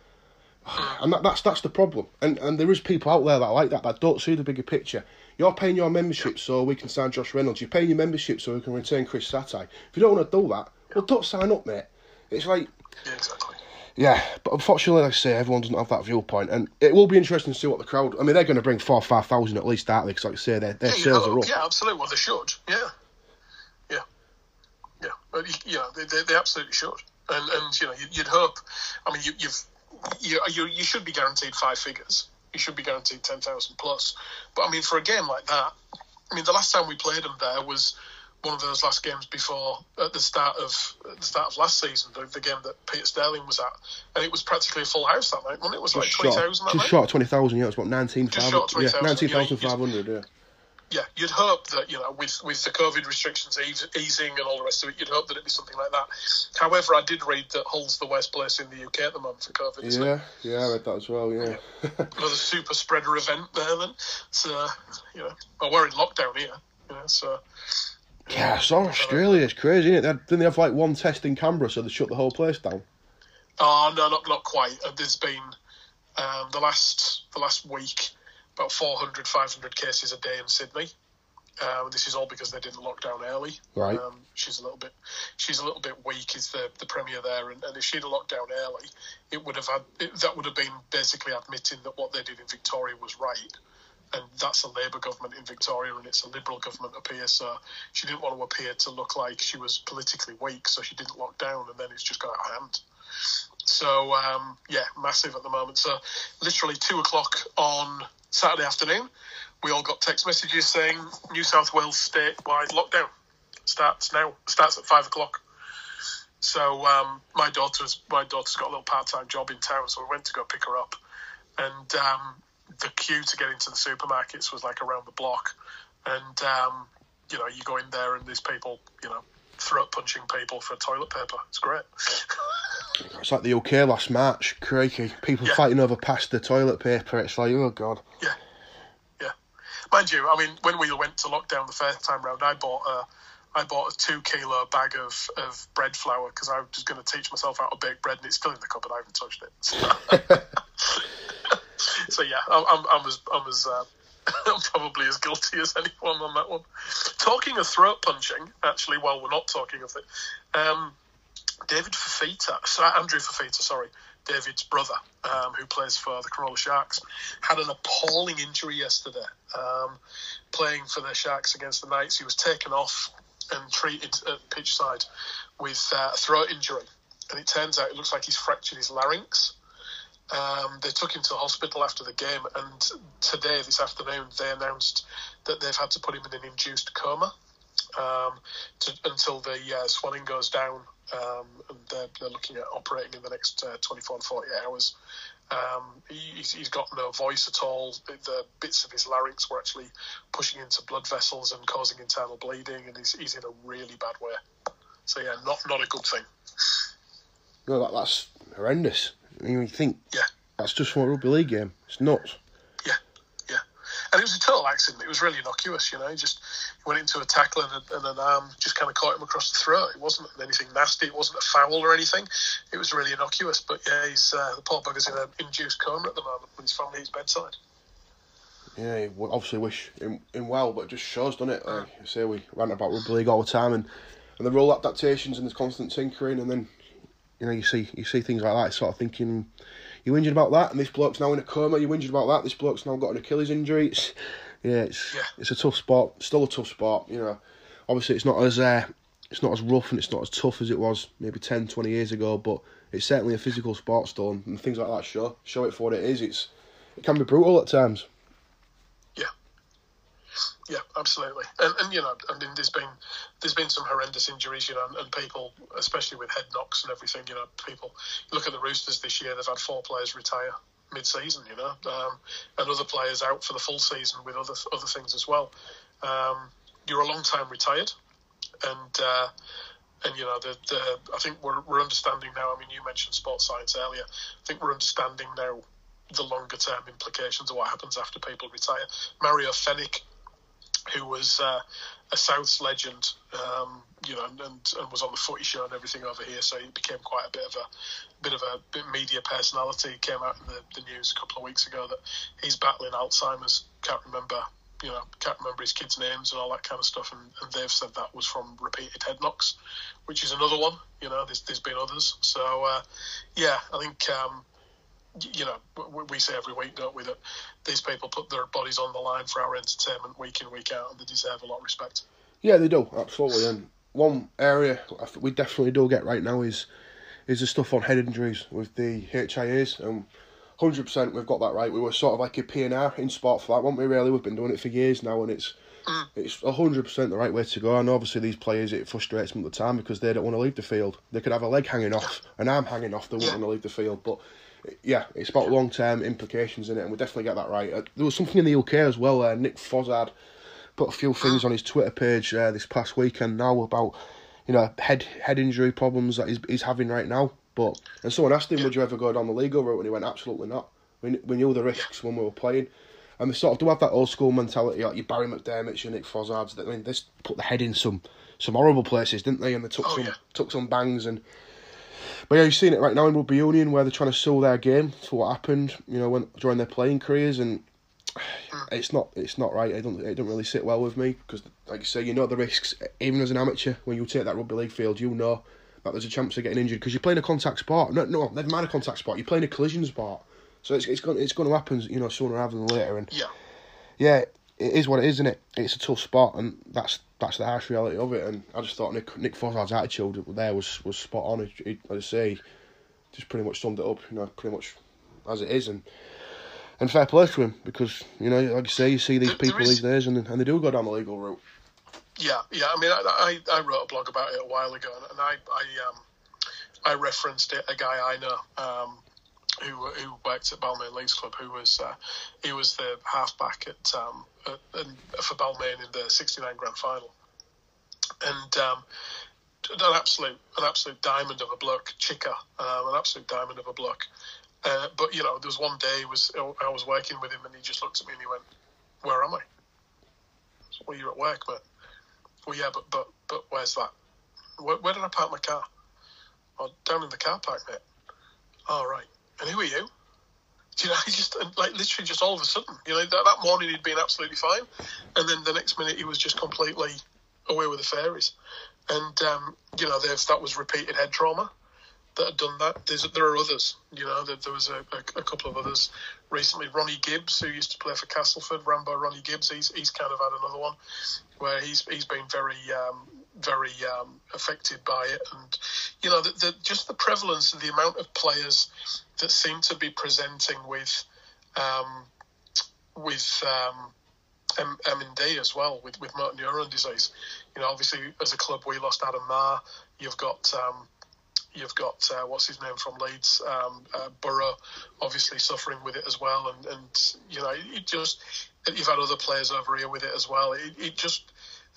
And that, that's that's the problem. And and there is people out there that are like that, that don't see the bigger picture. You're paying your membership so we can sign Josh Reynolds. You're paying your membership so we can retain Chris Satay. If you don't want to do that, well, don't sign up, mate. It's like...
Yeah, exactly.
Yeah, but unfortunately, like I say, everyone doesn't have that viewpoint, and it will be interesting to see what the crowd... I mean, they're going to bring four or five thousand at least, aren't they? Because like I say, their, their
yeah,
sales
know,
are up.
Yeah, absolutely. Well, they should. Yeah. Yeah. Yeah. But, you know, they, they, they absolutely should. And, and you know, you'd hope... I mean, you, you've... You, you you should be guaranteed five figures. You should be guaranteed ten thousand plus. But I mean, for a game like that, I mean, the last time we played them there was one of those last games before at the start of at the start of last season, the, the game that Peter Sterling was at, and it was practically a full house that night, wasn't it? It was
just
like twenty thousand.
Just
night?
short of twenty thousand. Yeah, it was about nineteen
thousand. Just short of twenty thousand.
Yeah, nineteen thousand five hundred. Yeah.
Yeah, you'd hope that, you know, with, with the COVID restrictions ease, easing and all the rest of it, you'd hope that it'd be something like that. However, I did read that Hull's the worst place in the U K at the moment for COVID, isn't
yeah,
it?
Yeah, I read that as well, yeah.
yeah. Another super spreader event there then. So, you know, well, we're in lockdown here, you know, so...
Yeah, I saw Australia, it's crazy, isn't it? They had, didn't they have, like, one test in Canberra, so they shut the whole place down?
Oh, no, not not quite. There's been, um, the last the last week... about four hundred, five hundred cases a day in Sydney. Uh, this is all because they didn't lock down early.
Right.
Um, she's a little bit, she's a little bit weak. Is the, the premier there, and, and if she'd have locked down early, it would have had it, that would have been basically admitting that what they did in Victoria was right, and that's a Labour government in Victoria, and it's a Liberal government up here. So she didn't want to appear to look like she was politically weak, so she didn't lock down, and then it's just got out of hand. So um, yeah, massive at the moment. So literally two o'clock on Saturday afternoon, we all got text messages saying New South Wales statewide lockdown starts now. Starts at five o'clock. So um, my daughter's my daughter's got a little part-time job in town, so we went to go pick her up, and um, the queue to get into the supermarkets was like around the block, and um, you know, you go in there and there's people, you know, throat punching people for toilet paper. It's great.
It's like the U K last March, crikey. People
yeah.
fighting over pasta, toilet paper. It's like, oh, God.
Yeah, yeah. Mind you, I mean, when we went to lockdown the first time round, I bought a, I bought a two-kilo bag of, of bread flour because I was just going to teach myself how to bake bread, and it's still in the cupboard. I haven't touched it. So, so yeah, I'm, I'm, I'm as, I'm as uh, I'm probably as guilty as anyone on that one. Talking of throat punching, actually, while we're not talking of it, um, David Fafita, sorry, Andrew Fafita, sorry, David's brother, um, who plays for the Cronulla Sharks, had an appalling injury yesterday. Um, playing for the Sharks against the Knights, he was taken off and treated at pitch side with uh, a throat injury, and it turns out it looks like he's fractured his larynx. Um, they took him to the hospital after the game, and today, this afternoon, they announced that they've had to put him in an induced coma. um, to, until the uh, swelling goes down. Um, and they're, they're looking at operating in the next uh, twenty-four to forty-eight hours. Um, he, he's, he's got no voice at all. The, the bits of his larynx were actually pushing into blood vessels and causing internal bleeding, and he's, he's in a really bad way. So yeah, not not a good thing.
No, that, that's horrendous. I mean, you think
yeah.
that's just from a rugby league game. It's nuts.
Yeah, yeah. And it was a total accident. It was really innocuous, you know. He just went into a tackle and, and an arm just kind of caught him across the throat. It wasn't anything nasty. It wasn't a foul or anything. It was really innocuous. But yeah, he's uh, the poor bugger's in an induced coma at the moment with his family at his bedside.
Yeah, we obviously wish him, him well, but it just shows, doesn't it? Like I say, we rant about rugby league all the time, and, and the role adaptations and the constant tinkering, and then you know you see you see things like that, sort of thinking you're whinging about that, and this bloke's now in a coma. You're whinging about that. This bloke's now got an Achilles injury. It's, yeah, it's
yeah.
it's a tough sport. Still a tough sport. You know, obviously it's not as uh, it's not as rough and it's not as tough as it was maybe ten, twenty years ago, but it's certainly a physical sport still, and, and things like that show show it for what it is. It's it can be brutal at times.
Yeah, absolutely, and and you know, I mean, there's been there's been some horrendous injuries, you know, and, and people, especially with head knocks and everything, you know, people look at the Roosters this year; they've had four players retire mid-season, you know, um, and other players out for the full season with other other things as well. Um, you're a long time retired, and uh, and you know, the the I think we're we're understanding now. I mean, you mentioned sports science earlier. I think we're understanding now the longer term implications of what happens after people retire. Mario Fenwick, who was uh, a Souths legend, um, you know, and, and was on the Footy Show and everything over here, so he became quite a bit of a bit of a bit media personality. He came out in the, the news a couple of weeks ago that he's battling Alzheimer's. Can't remember, you know, can't remember his kids' names and all that kind of stuff. And, and they've said that was from repeated head knocks, which is another one. You know, there's there's been others. So uh, yeah, I think. Um, You know, we say every week, don't we, that these people put their bodies on the line for our entertainment week in, week out, and they deserve a lot of respect.
Yeah, they do, absolutely. And one area we definitely do get right now is is the stuff on head injuries with the H I As. And one hundred percent we've got that right. We were sort of like a P and R in sport for that, weren't we, really? We've been doing it for years now, and it's mm. it's one hundred percent the right way to go. And obviously these players, it frustrates them at the time because they don't want to leave the field. They could have a leg hanging off, an arm hanging off, they wouldn't want to leave the field, but yeah, it's about long-term implications in it, and we definitely get that right. Uh, there was something in the U K as well. Uh, Nick Fossard put a few things on his Twitter page uh, this past weekend now about, you know, head head injury problems that he's, he's having right now. But and someone asked him, would you ever go down the legal route? And he went, absolutely not. We we knew the risks when we were playing. And they sort of do have that old school mentality, like your Barry McDermott's, your Nick Fossards. That I mean, they put the head in some some horrible places, didn't they? And they took oh, some yeah. took some bangs and. But yeah, you've seen it right now in Rugby Union where they're trying to sue their game for what happened, you know, when during their playing careers, and it's not it's not right. It don't it don't really sit well with me because, like you say, you know the risks. Even as an amateur, when you take that rugby league field, you know that there's a chance of getting injured because you're playing a contact sport. No, no, never mind a contact sport. You're playing a collision sport, so it's it's going it's going to happen, you know, sooner rather than later. And
yeah,
yeah, it is what it is, isn't it? It's a tough sport, and that's. That's the harsh reality of it, and I just thought Nick Nick Fossard's attitude there was, was spot on. He, he, as I say, just pretty much summed it up, you know, pretty much as it is, and and fair play to him because you know, like I say, you see these there, people there is... these days, and and they do go down the legal route.
Yeah, yeah. I mean, I I, I wrote a blog about it a while ago, and I I um I referenced it, a guy I know um who who worked at Balmain Leagues Club, who was uh, he was the halfback at um at, at, for Balmain in the sixty-nine grand final, and um, an absolute an absolute diamond of a bloke, Chica, um, an absolute diamond of a bloke. Uh, but you know, there was one day he was I was working with him, and he just looked at me and he went, "Where am I?" So, well, you're at work, mate. Well, yeah, but but but where's that? Where, where did I park my car? Oh, down in the car park, mate. Oh, right. And who are you? Do you know, he just, like, literally just all of a sudden, you know, that, that morning he'd been absolutely fine. And then the next minute he was just completely away with the fairies. And, um, you know, there's, that was repeated head trauma that had done that. There's, there are others, you know, there, there was a, a, a couple of others recently. Ronnie Gibbs, who used to play for Castleford, Rambo Ronnie Gibbs, he's he's kind of had another one where he's he's been very, um, very um, affected by it. And, you know, the, the, just the prevalence of the amount of players that seem to be presenting with um, with um, M and D as well with, with motor neuron disease. You know, obviously as a club we lost Adam Marr. You've got um, you've got uh, what's his name from Leeds, um, uh, Burrow, obviously suffering with it as well, and, and you know it just you've had other players over here with it as well. It, it just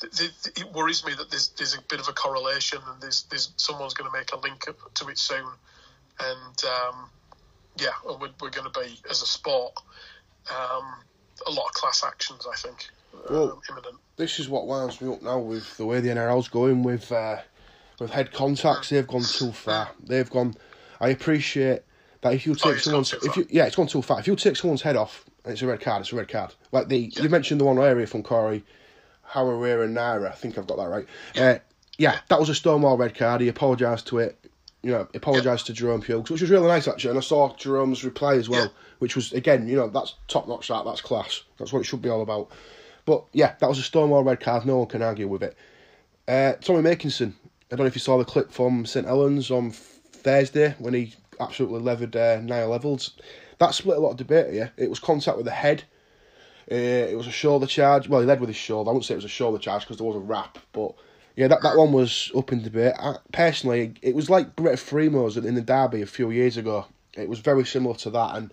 it worries me that there's there's a bit of a correlation, and there's there's someone's going to make a link up to it soon, and um, yeah, we're, we're going to be as a sport. Um, a lot of class actions, I think,
well,
um, imminent.
This is what winds me up now with the way the N R L's going with uh, with head contacts. They've gone too far. They've gone. I appreciate that if you take
oh,
someone's, if you yeah, it's gone too far. If you take someone's head off and it's a red card, it's a red card. Like the yeah. you mentioned the one area from Corey, Harawira and Naira. I think I've got that right. Yeah. Uh, yeah, yeah, that was a Stonewall red card. He apologised to it. You know, apologised yeah. to Jerome Pughes, which was really nice actually. And I saw Jerome's reply as well. Yeah. Which was, again, you know, that's top-notch, that, that's class. That's what it should be all about. But, yeah, that was a Stonewall red card. No one can argue with it. Uh, Tommy Makinson, I don't know if you saw the clip from St Helens on Thursday when he absolutely levered uh, Niall Evans. That split a lot of debate here. It was contact with the head. Uh, it was a shoulder charge. Well, he led with his shoulder. I wouldn't say it was a shoulder charge because there was a wrap. But, yeah, that, that one was up in debate. I, personally, it was like Brett Fremo's in the derby a few years ago. It was very similar to that, and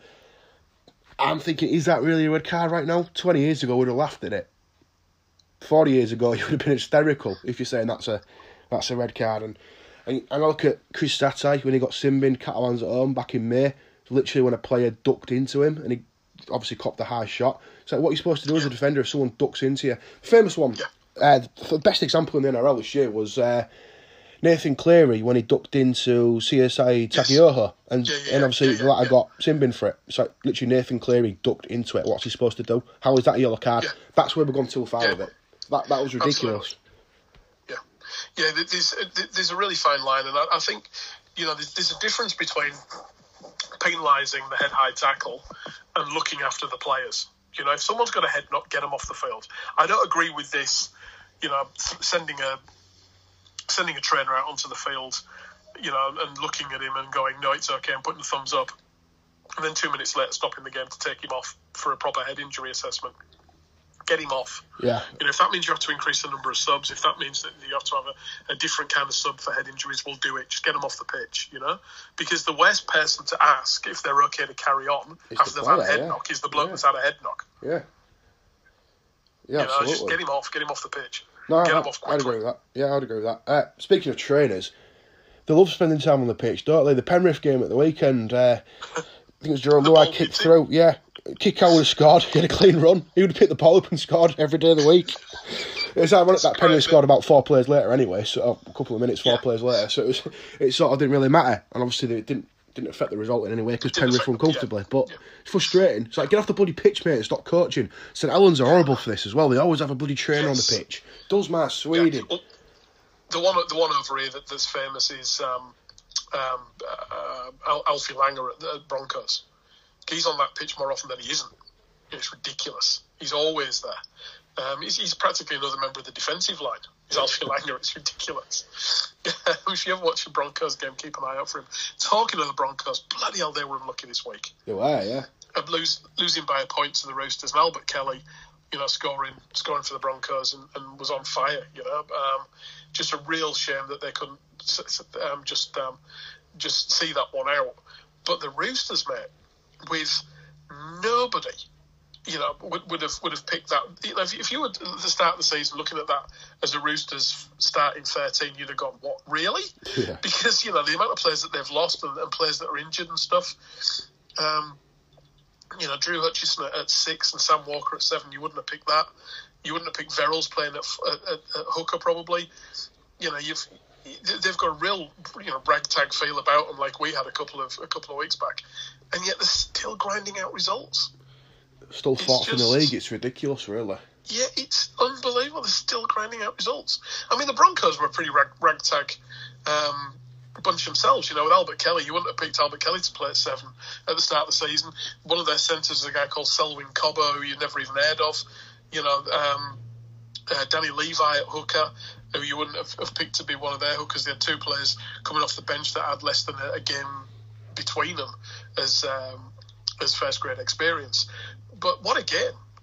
I'm thinking, is that really a red card right now? twenty years ago, we'd have laughed at it. forty years ago, you would have been hysterical if you're saying that's a that's a red card. And and, and I look at Chris Satai when he got Simbin, Catalans at home back in May. Literally when a player ducked into him and he obviously copped a high shot. It's like, what you're supposed to do as a defender if someone ducks into you. Famous one, uh, the best example in the N R L this year was uh, Nathan Cleary when he ducked into C S I Takioho, and, yeah, yeah, and obviously yeah, yeah, the latter yeah. got Simbin for it. It's like literally Nathan Cleary ducked into it. What's he supposed to do? How is that a yellow card? Yeah. That's where we've gone too far yeah. with it. That that was ridiculous.
Absolutely. Yeah, yeah. There's there's a really fine line, and I, I think you know there's, there's a difference between penalising the head high tackle and looking after the players. You know, if someone's got a head knock, get them off the field. I don't agree with this. You know, sending a sending a trainer out onto the field, you know, and looking at him and going, no, it's okay, and putting the thumbs up. And then two minutes later, stopping the game to take him off for a proper head injury assessment. Get him off.
Yeah.
You know, if that means you have to increase the number of subs, if that means that you have to have a, a different kind of sub for head injuries, we'll do it. Just get them off the pitch, you know? Because the worst person to ask if they're okay to carry on it's after the they've player, had a head yeah. knock is the bloke yeah. that's had a head knock.
Yeah. Yeah,
you know,
absolutely.
Just get him off, get him off the pitch.
No,
get
I,
him off quickly.
I'd agree with that. Yeah, I'd agree with that. Uh, speaking of trainers, they love spending time on the pitch, don't they? The Penrith game at the weekend, uh, I think it was Jerome Luai kicked through. Yeah, kick out would have scored. He had a clean run. He would have picked the ball up and scored every day of the week. It's ironic that Penrith scored about four plays later anyway, so a couple of minutes, four yeah. plays later. So it was, it sort of didn't really matter, and obviously it didn't didn't affect the result in any way because Penrith won comfortably. Yeah. But yeah. it's frustrating. It's like, get off the bloody pitch, mate, and stop coaching. St Helens are horrible for this as well. They always have a bloody trainer yes. on the pitch. Does my Sweden.
Yeah. Well, the one the one over here that, that's famous is um, um, uh, Al- Alfie Langer at the Broncos. He's on that pitch more often than he isn't. It's ridiculous. He's always there. Um, he's, he's practically another member of the defensive line. He's Alfie Langer. It's ridiculous. If you ever watch a Broncos game, keep an eye out for him. Talking of the Broncos, bloody hell, they were unlucky this week.
They were, yeah.
And lose, losing by a point to the Roosters, and Albert Kelly, you know, scoring scoring for the Broncos and, and was on fire. You know, um, just a real shame that they couldn't um, just um, just see that one out. But the Roosters, mate, with nobody. You know, would, would have would have picked that. You know, if, if you were at the start of the season looking at that as a Roosters starting thirteen, you'd have gone, "What, really?"
Yeah.
Because you know the amount of players that they've lost and, and players that are injured and stuff. Um, you know, Drew Hutchison at, at six and Sam Walker at seven. You wouldn't have picked that. You wouldn't have picked Verrills playing at, at, at hooker probably. You know, you've they've got a real you know ragtag feel about them, like we had a couple of a couple of weeks back, and yet they're still grinding out results.
Still fourth in the league. It's ridiculous, really.
Yeah, it's unbelievable. They're still grinding out results. I mean, the Broncos were a pretty rag, ragtag um, bunch themselves. You know, with Albert Kelly, you wouldn't have picked Albert Kelly to play at seven at the start of the season. One of their centres is a guy called Selwyn Cobbo, who you'd never even heard of. You know, um, uh, Danny Levi at hooker, who you wouldn't have, have picked to be one of their hookers. They had two players coming off the bench that had less than a, a game between them as um, as first grade experience. But what a game.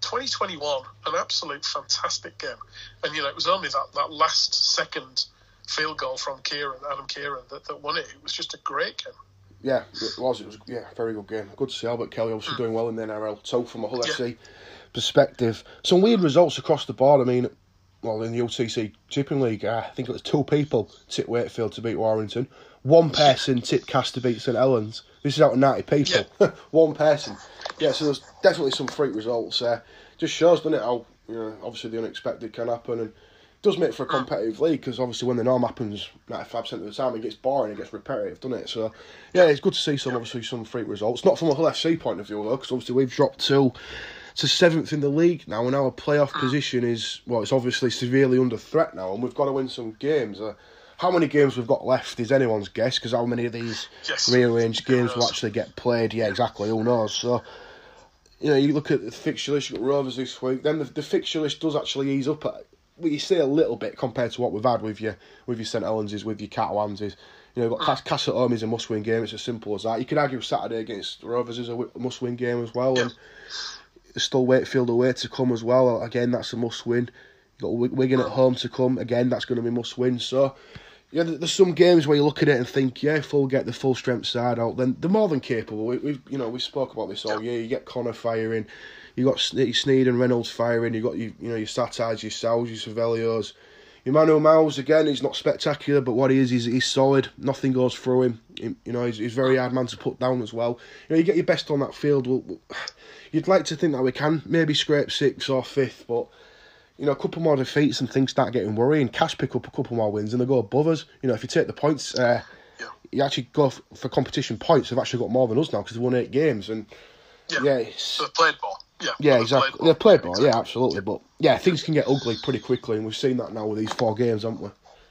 twenty twenty-one, an absolute fantastic game. And, you know, it was only that, that last second field goal from Kieran, Adam Kieran, that, that won it. It was just a great game.
Yeah, it was. It was yeah, very good game. Good to see Albert Kelly obviously mm. doing well in the N R L. So from a Hull yeah. F C perspective, some weird results across the board. I mean, well, in the U T C Tipping League, uh, I think it was two people tipped Wakefield to beat Warrington. One person tipped Castor to beat St Helens. This is out of ninety people. Yeah. One person. Yeah, so there's definitely some freak results there. Just shows, doesn't it, how, you know, obviously the unexpected can happen, and it does make for a competitive league, because obviously when the norm happens ninety-five percent of the time, it gets boring, it gets repetitive, doesn't it? So, yeah, it's good to see some, obviously, some freak results. Not from a Hull F C point of view, though, because obviously we've dropped to, to seventh in the league now, and our playoff position is, well, it's obviously severely under threat now, and we've got to win some games. Uh, how many games we've got left is anyone's guess, because how many of these yes. rearranged games will actually get played? Yeah, exactly, who knows? So, you know, you look at the fixture list, you've got Rovers this week, then the, the fixture list does actually ease up at, well, you see a little bit compared to what we've had with your with your St Helens, with your Catalanses. You know, you've got Castle at home is a must-win game. It's as simple as that. You could argue Saturday against Rovers is a must-win game as well, and still Wakefield away to come as well. Again, that's a must-win. You've got Wigan at home to come. Again, that's going to be must-win. So, yeah, there's some games where you look at it and think, yeah, if we'll get the full strength side out, then they're more than capable. We, we've, you know, we spoke about this all year. You get Connor firing. You got Sneed and Reynolds firing. You got you, you know your Satires, your Sals, your Cervelios. Your Manuel Miles again. He's not spectacular, but what he is, he's, he's solid. Nothing goes through him. He, you know, he's, he's a very hard man to put down as well. You know, you get your best on that field. We'll, we'll, you'd like to think that we can maybe scrape sixth or fifth, but you know, a couple more defeats and things start getting worrying. Cash pick up a couple more wins and they go above us. You know, if you take the points, uh, yeah. you actually go f- for competition points. They've actually got more than us now because they've won eight games, and
yeah,
yeah it's,
they've played more. Yeah,
yeah, exactly. They've played more, yeah, absolutely. But yeah, things can get ugly pretty quickly, and we've seen that now with these four games, haven't we?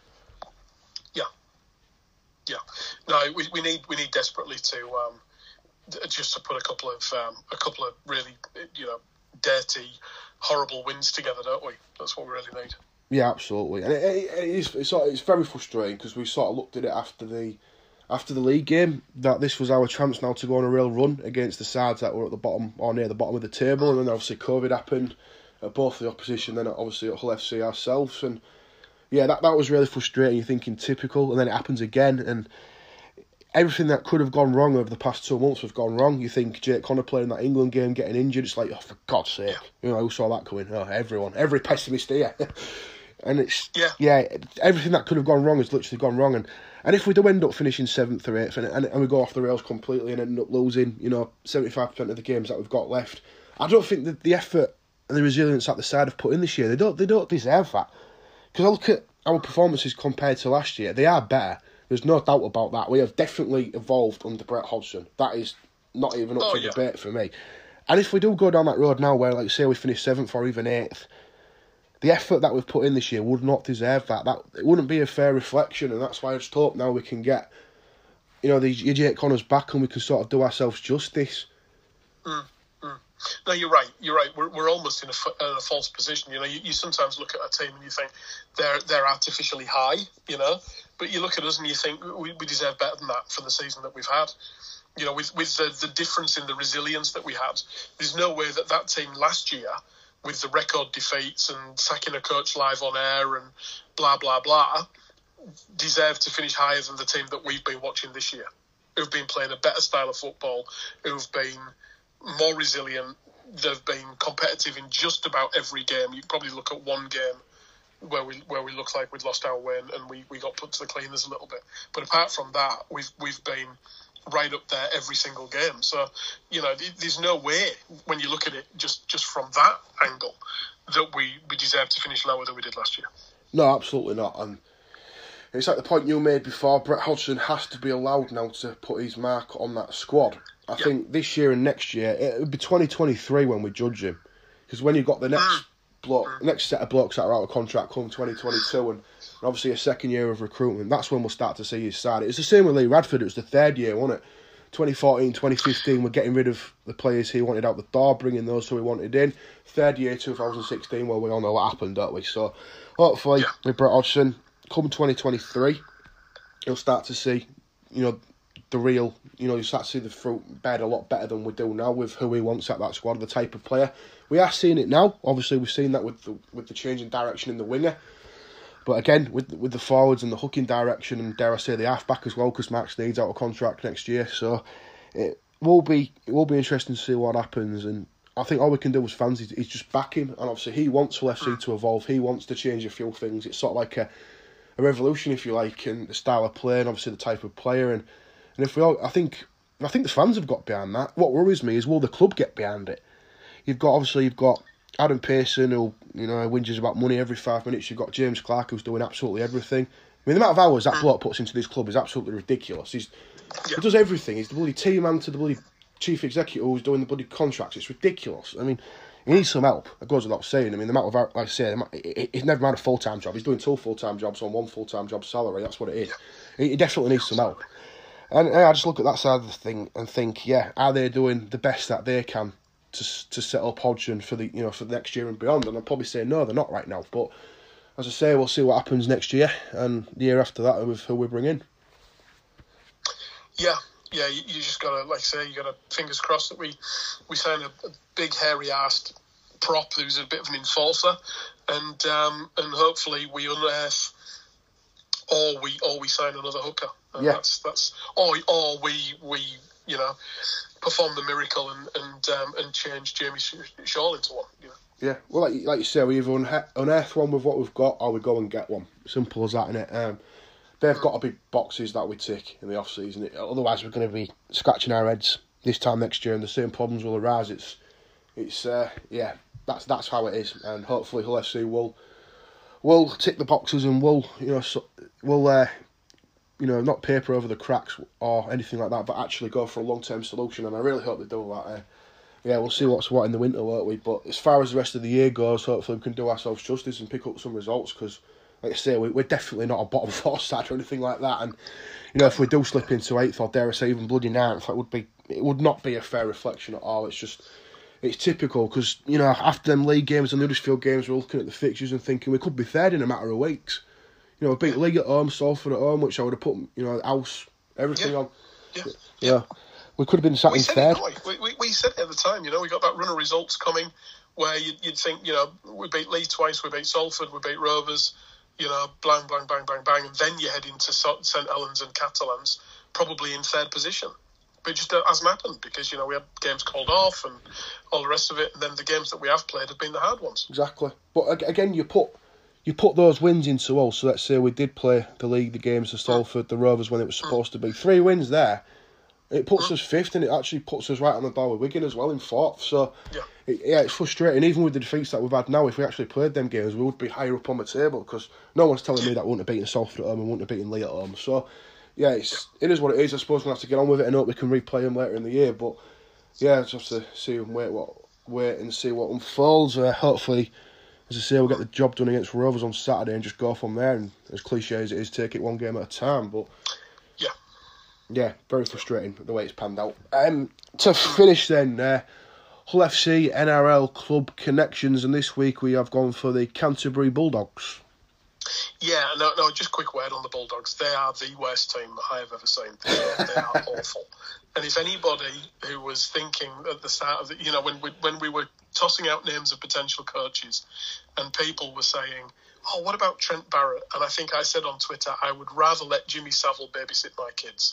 Yeah, yeah. No, we we need we need desperately to um, just to put a couple of um, a couple of really you know dirty, horrible wins together, don't we? That's what we really need.
Yeah, absolutely, and it, it, it is it's it's very frustrating because we sort of looked at it after the. After the league game, that this was our chance now to go on a real run against the sides that were at the bottom or near the bottom of the table, and then obviously COVID happened at both the opposition, then obviously at Hull F C ourselves, and yeah, that, that was really frustrating. You're thinking typical, and then it happens again, and everything that could have gone wrong over the past two months has gone wrong. You think Jake Connor playing that England game, getting injured, it's like, oh, for God's sake, you know, who saw that coming? Oh, everyone, every pessimist here. And it's, yeah. yeah, everything that could have gone wrong has literally gone wrong. And, and if we do end up finishing seventh or eighth and, and, and we go off the rails completely and end up losing, you know, seventy-five percent of the games that we've got left, I don't think that the effort and the resilience that the side have put in this year, they don't they don't deserve that. Because I look at our performances compared to last year, they are better. There's no doubt about that. We have definitely evolved under Brett Hodgson. That is not even up
oh,
for
yeah.
debate for me. And if we do go down that road now where, like, say we finish seventh or even eighth, the effort that we've put in this year would not deserve that. That it wouldn't be a fair reflection, and that's why I just hope now we can get, you know, these Jake Connors back and we can sort of do ourselves justice.
Mm, mm. No, you're right. You're right. We're we're almost in a, in a false position. You know, you, you sometimes look at a team and you think they're they're artificially high. You know, but you look at us and you think we, we deserve better than that for the season that we've had. You know, with with the, the difference in the resilience that we had, there's no way that that team last year, with the record defeats and sacking a coach live on air and blah, blah, blah, deserve to finish higher than the team that we've been watching this year, who've been playing a better style of football, who've been more resilient, they've been competitive in just about every game. You probably look at one game where we where we look like we'd lost our way and, and we, we got put to the cleaners a little bit. But apart from that, we've we've been right up there every single game. So, you know, there's no way when you look at it just, just from that angle that we, we deserve to finish lower than we did last year.
No, absolutely not. And it's like the point you made before, Brett Hodgson has to be allowed now to put his mark on that squad. I yeah. think this year and next year, it'll be twenty twenty-three when we judge him. Because when you've got the next mm. bloke, mm. next set of blokes that are out of contract come twenty twenty-two and And obviously a second year of recruitment, that's when we'll start to see his side. It's the same with Lee Radford, it was the third year, wasn't it? twenty fourteen, twenty fifteen, we're getting rid of the players he wanted out the door, bringing those who he wanted in. Third year, two thousand sixteen, well, we all know what happened, don't we? So, hopefully, yeah. with Brett Hodgson, come twenty twenty-three, you'll start to see, you know, the real, you know, you start to see the fruit bear a lot better than we do now with who he wants at that squad, the type of player. we are seeing it now. Obviously, we've seen that with the with the change in direction in the winger. But again, with with the forwards and the hooking direction, and dare I say the half-back as well, because Mark Sneed's out of contract next year. So it will be it will be interesting to see what happens. And I think all we can do as fans is, is just back him. And obviously, he wants Hull F C to evolve. He wants to change a few things. It's sort of like a, a revolution, if you like, in the style of play and obviously the type of player. And, and if we all, I think I think the fans have got behind that. What worries me is, will the club get behind it? You've got obviously you've got Adam Pearson, who, you know, whinges about money every five minutes. You've got James Clark, who's doing absolutely everything. I mean, the amount of hours that bloke puts into this club is absolutely ridiculous. He's yeah. He does everything. He's the bloody team man to the bloody chief executive who's doing the bloody contracts. It's ridiculous. I mean, he needs some help. It goes without saying. I mean, the amount of, like I say, he's never had a full-time job. He's doing two full-time jobs on one full-time job salary. That's what it is. He definitely needs some help. And I just look at that side of the thing and think, yeah, are they doing the best that they can to to set up Hodgson for the you know for the next year and beyond? And I'd probably say no, they're not right now. But as I say, we'll see what happens next year and the year after that with who we bring in.
Yeah, yeah, you, you just gotta, like I say, you gotta fingers crossed that we we sign a, a big hairy-assed prop who's a bit of an enforcer, and um, and hopefully we unearth, or we or we sign another hooker. And
yeah,
that's that's or or we we you know. perform the miracle and and um, and change Jamie Shaw into one. You know?
Yeah, well, like, like you say, we either unha- unearth one with what we've got, or we go and get one. Simple as that, innit? Um, they've mm. got to be boxes that we tick in the off season. Otherwise, we're going to be scratching our heads this time next year, and the same problems will arise. It's, it's, uh, yeah, that's that's how it is, and hopefully Hull F C will will tick the boxes and will you know so, will. Uh, you know, not paper over the cracks or anything like that, but actually go for a long-term solution, and I really hope they do that. Uh, yeah, we'll see what's what in the winter, won't we? But as far as the rest of the year goes, hopefully we can do ourselves justice and pick up some results, because, like I say, we, we're definitely not a bottom four side or anything like that, and, you know, if we do slip into eighth, or dare I say even bloody ninth, that would be, it would not be a fair reflection at all. It's just, it's typical, because, you know, after them league games and the Huddersfield games, we're looking at the fixtures and thinking we could be third in a matter of weeks. You know, beat League at home, Salford at home, which I would have put, you know, House, everything
yeah.
on.
Yeah.
yeah. Yeah. We could have been sat
we
in
said
third.
It, we, we, we said it at the time, you know, we got that run of results coming where you'd, you'd think, you know, we beat Leeds twice, we beat Salford, we beat Rovers, you know, bang, bang, bang, bang, bang, and then you head into St Helens and Catalans, probably in third position. But it just hasn't happened because, you know, we had games called off and all the rest of it, and then the games that we have played have been the hard ones.
Exactly. But again, you put... You put those wins into us, so let's say we did play the league, the games, the Salford, the Rovers when it was supposed to be. Three wins there, it puts us fifth, and it actually puts us right on the bar with Wigan as well in fourth. So,
yeah,
it, yeah it's frustrating. Even with the defeats that we've had now, if we actually played them games, we would be higher up on the table, because no one's telling me that we wouldn't have beaten Salford at home and wouldn't have beaten Lee at home. So, yeah, it's, it is what it is. I suppose we'll have to get on with it and hope we can replay them later in the year. But, yeah, just have to see and wait, what, wait and see what unfolds. Uh, hopefully... As I say, we'll get the job done against Rovers on Saturday and just go from there. And as cliche as it is, take it one game at a time. But
yeah,
yeah, very frustrating the way it's panned out. Um, to finish then, uh, Hull F C N R L club connections, and this week we have gone for the Canterbury Bulldogs.
Yeah, no, no. Just a quick word on the Bulldogs. They are the worst team that I have ever seen. They, they are awful. And if anybody who was thinking at the start of the, you know, when we when we were tossing out names of potential coaches, and people were saying, "Oh, what about Trent Barrett?" And I think I said on Twitter, I would rather let Jimmy Savile babysit my kids.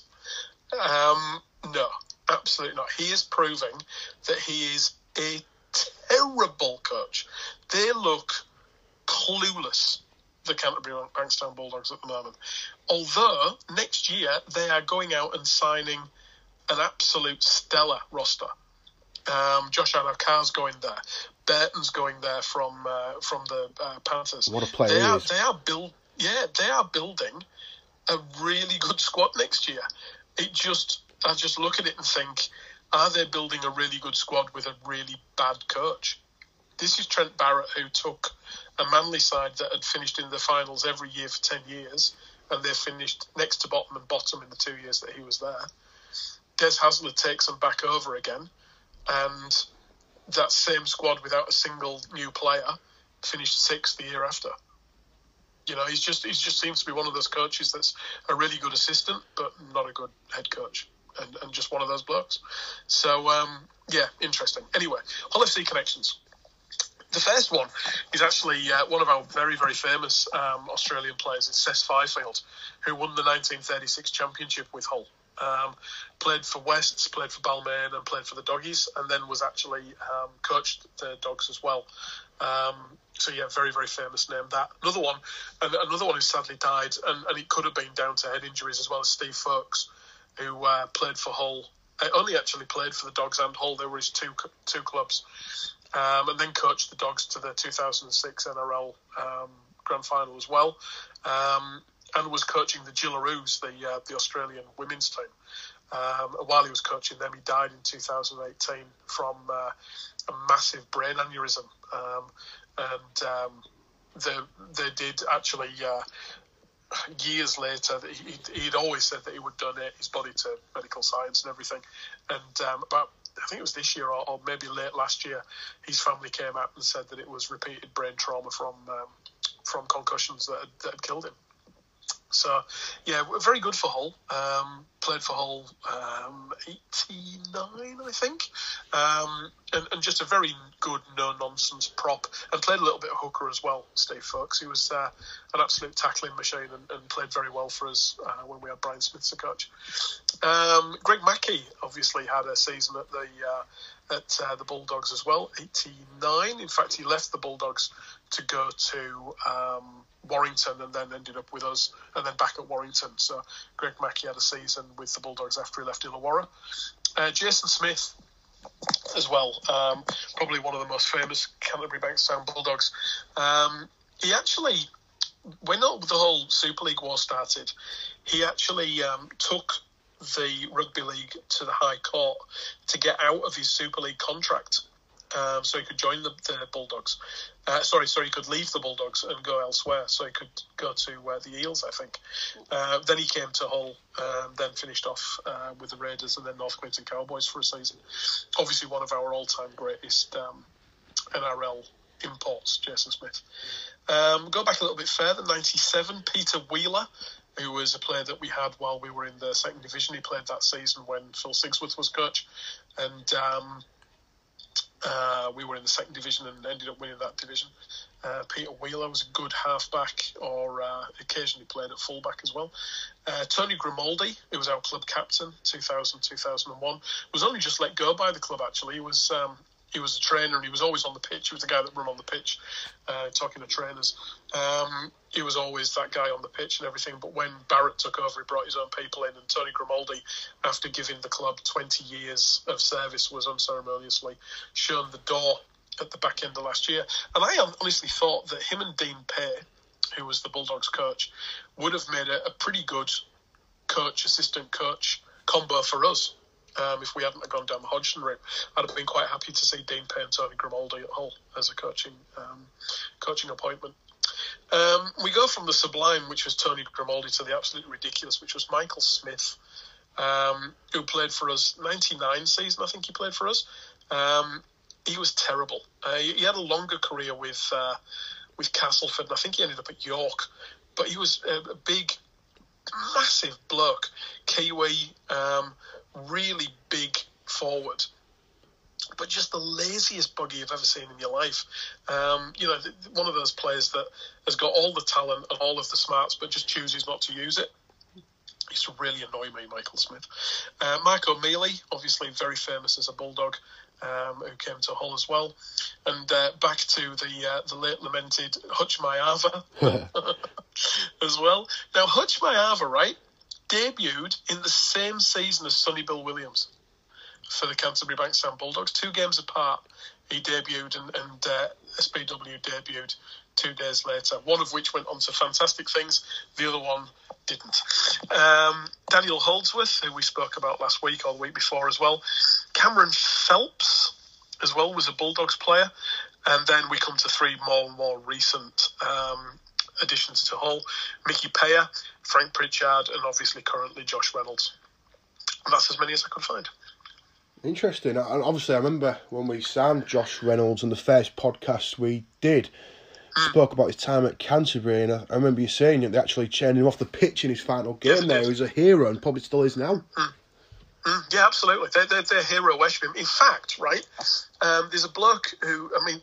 Um, no, absolutely not. He is proving that he is a terrible coach. They look clueless, the Canterbury Bankstown Bulldogs at the moment. Although next year they are going out and signing an absolute stellar roster. Um, Josh Addo-Carr's going there. Burton's going there from uh, from the uh, Panthers.
What a player
they
he
are,
is.
They are build, yeah, they are building a really good squad next year. It just, I just look at it and think, are they building a really good squad with a really bad coach? This is Trent Barrett, who took a Manly side that had finished in the finals every year for ten years, and they finished next to bottom and bottom in the two years that he was there. Des Hasler takes them back over again, and that same squad without a single new player finished sixth the year after. You know, he's just he just seems to be one of those coaches that's a really good assistant, but not a good head coach, and, and just one of those blokes. So, um, yeah, interesting. Anyway, Hull F C connections. The first one is actually uh, one of our very, very famous um, Australian players. It's Cess Fifield, who won the nineteen thirty-six championship with Hull. Um, played for Wests, played for Balmain, and played for the Doggies, and then was actually um, coached the Dogs as well. Um, so yeah, very, very famous name. That another one, and another one who sadly died, and, and it could have been down to head injuries as well as Steve Folkes, who uh, played for Hull. I only actually played for the Dogs and Hull. They were his two two clubs. Um, and then coached the Dogs to the two thousand six N R L um, Grand Final as well, um, and was coaching the Gillaroos, the uh, the Australian women's team. Um, and while he was coaching them, he died in two thousand eighteen from uh, a massive brain aneurysm. Um, and um, they they did actually uh, years later. He he'd always said that he would donate his body to medical science and everything, and um, about. I think it was this year or, or maybe late last year, his family came out and said that it was repeated brain trauma from um, from concussions that had, that had killed him. So, yeah, very good for Hull. Um, played for Hull um, eighty-nine, I think. Um, and, and just a very good, no-nonsense prop. And played a little bit of hooker as well, Steve Folkes. He was uh, an absolute tackling machine and, and played very well for us uh, when we had Brian Smith as a coach. Um, Greg Mackey obviously had a season at the uh, at uh, the Bulldogs as well, eighty-nine. In fact, he left the Bulldogs to go to um, Warrington and then ended up with us and then back at Warrington. So Greg Mackey had a season with the Bulldogs after he left Illawarra. Uh, Jason Smith as well, um, probably one of the most famous Canterbury Bankstown Bulldogs. Um, he actually, when the whole Super League war started, he actually um, took the rugby league to the High Court to get out of his Super League contract, um, so he could join the, the Bulldogs. Uh, sorry, so he could leave the Bulldogs and go elsewhere. So he could go to uh, the Eels, I think. Uh, then he came to Hull, um, then finished off uh, with the Raiders and then North Queensland Cowboys for a season. Obviously, one of our all-time greatest um, N R L imports, Jason Smith. Um, go back a little bit further, ninety-seven, Peter Wheeler, who was a player that we had while we were in the second division. He played that season when Phil Sigsworth was coach. And um, uh, we were in the second division and ended up winning that division. Uh, Peter Wheeler was a good halfback, or uh, occasionally played at fullback as well. Uh, Tony Grimaldi, who was our club captain, two thousand, two thousand one, was only just let go by the club, actually. He was... Um, He was a trainer and he was always on the pitch. He was the guy that ran on the pitch, uh, talking to trainers. Um, he was always that guy on the pitch and everything. But when Barrett took over, he brought his own people in. And Tony Grimaldi, after giving the club twenty years of service, was unceremoniously shown the door at the back end of last year. And I honestly thought that him and Dean Pay, who was the Bulldogs coach, would have made a, a pretty good coach-assistant coach combo for us. Um, if we hadn't gone down the Hodgson route, I'd have been quite happy to see Dean Pay and Tony Grimaldi at Hull as a coaching um, coaching appointment. Um, we go from the sublime, which was Tony Grimaldi, to the absolutely ridiculous, which was Michael Smith, um, who played for us ninety-nine season, I think he played for us. Um, he was terrible. Uh, he, he had a longer career with uh, with Castleford, and I think he ended up at York. But he was a, a big, massive bloke, Kiwi, um, really big forward, but just the laziest buggy you've ever seen in your life. Um, you know, one of those players that has got all the talent and all of the smarts, but just chooses not to use it. He used to really annoy me, Michael Smith. Uh, Mark O'Mealy, obviously very famous as a Bulldog, um, who came to Hull as well. And uh, back to the uh, the late lamented Hutch Mayava as well. Now, Hutch Mayava, right, debuted in the same season as Sonny Bill Williams for the Canterbury Bankstown Bulldogs. Two games apart, he debuted, and, and uh, S B W debuted two days later, one of which went on to fantastic things, the other one didn't. Um, Daniel Holdsworth, who we spoke about last week or the week before as well. Cameron Phelps as well was a Bulldogs player. And then we come to three more and more recent um additions to Hull: Mickey Payer, Frank Pritchard, and obviously currently Josh Reynolds. And that's as many as I could find.
Interesting. And obviously, I remember when we signed Josh Reynolds and the first podcast we did mm. spoke about his time at Canterbury, and I, I remember you saying that they actually chained him off the pitch in his final game. Yes, there, he was a hero and probably still is now.
Mm. Mm, yeah, absolutely. They're, they're, they're hero worship him. In fact, right, um, there's a bloke who, I mean, cause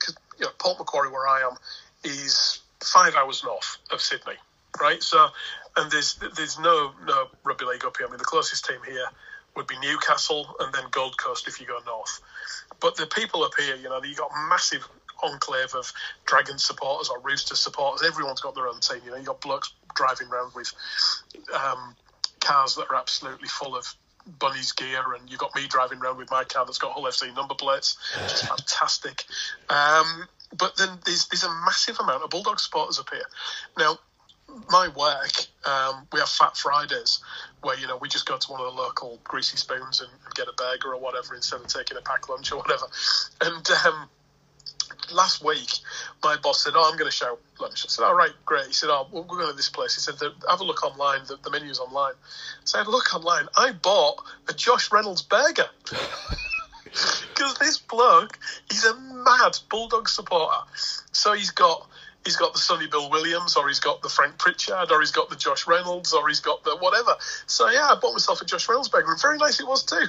you know, Port Macquarie, where I am, is five hours north of Sydney, right? So, and there's there's no no rugby league up here. I mean, the closest team here would be Newcastle, and then Gold Coast if you go north. But the people up here, you know, you got a massive enclave of Dragon supporters or Rooster supporters. Everyone's got their own team. You know, you got blokes driving around with um, cars that are absolutely full of Bunny's gear, and you've got me driving around with my car that's got Hull F C number plates. It's just fantastic. Um, but then there's there's a massive amount of Bulldog supporters up here. Now, my work, um, we have Fat Fridays, where, you know, we just go to one of the local Greasy Spoons and, and get a burger or whatever instead of taking a packed lunch or whatever. And um, last week, my boss said, "Oh, I'm going to shout lunch." I said, "All right, great." He said, "Oh, we're going to this place." He said, "Have a look online. The, the menu's online." So I had a look online. I bought a Josh Reynolds burger. Because this bloke, he's a mad Bulldog supporter. So he's got he's got the Sonny Bill Williams, or he's got the Frank Pritchard, or he's got the Josh Reynolds, or he's got the whatever. So yeah, I bought myself a Josh Reynolds burger, and very nice it was too.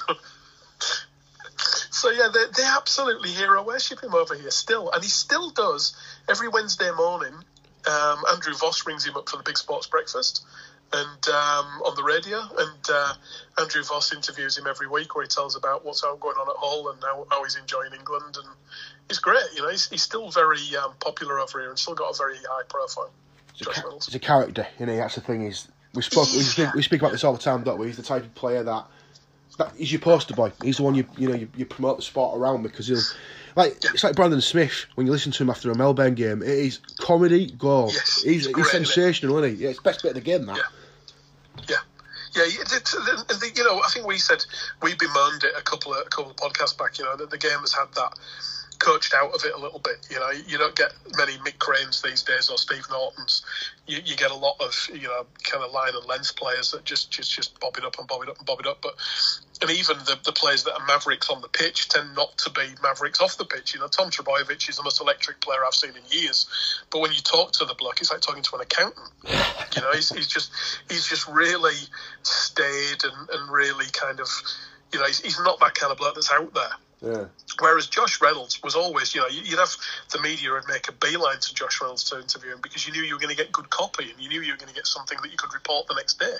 So yeah, they they absolutely hero worship him over here still, and he still does every Wednesday morning. Um, Andrew Voss rings him up for the Big Sports Breakfast, and um, on the radio, and uh, Andrew Voss interviews him every week, where he tells about what's going on at Hull and how, how he's enjoying England, and he's great. You know, he's, he's still very um, popular over here, and still got a very high profile.
He's a, ca- he's a character, you know. That's the thing. Is we spoke we speak, we speak about this all the time, don't we? He's the type of player that that he's your poster boy. He's the one you you know you, you promote the sport around, because he'll. Like, it's like Brandon Smith, when you listen to him after a Melbourne game. It is comedy gold.
Yes,
he's
great,
he's sensational, isn't he? Yeah, it's the best bit of the game, that.
Yeah. Yeah. Yeah, the, the, you know, I think we said, we bemoaned it a couple of a couple of podcasts back, you know, that the game has had that coached out of it a little bit. You know, you don't get many Mick Cranes these days or Steve Nortons. You, you get a lot of, you know, kind of line and length players that just just, just bob it up and bob it up and bob it up. But and even the, the players that are mavericks on the pitch tend not to be mavericks off the pitch. You know, Tom Trebojevic is the most electric player I've seen in years. But when you talk to the bloke, it's like talking to an accountant. You know, he's, he's just he's just really staid and, and really kind of, you know, he's, he's not that kind of bloke that's out there.
Yeah.
Whereas Josh Reynolds was always, you know, you'd have the media would make a beeline to Josh Reynolds to interview him, because you knew you were going to get good copy, and you knew you were going to get something that you could report the next day.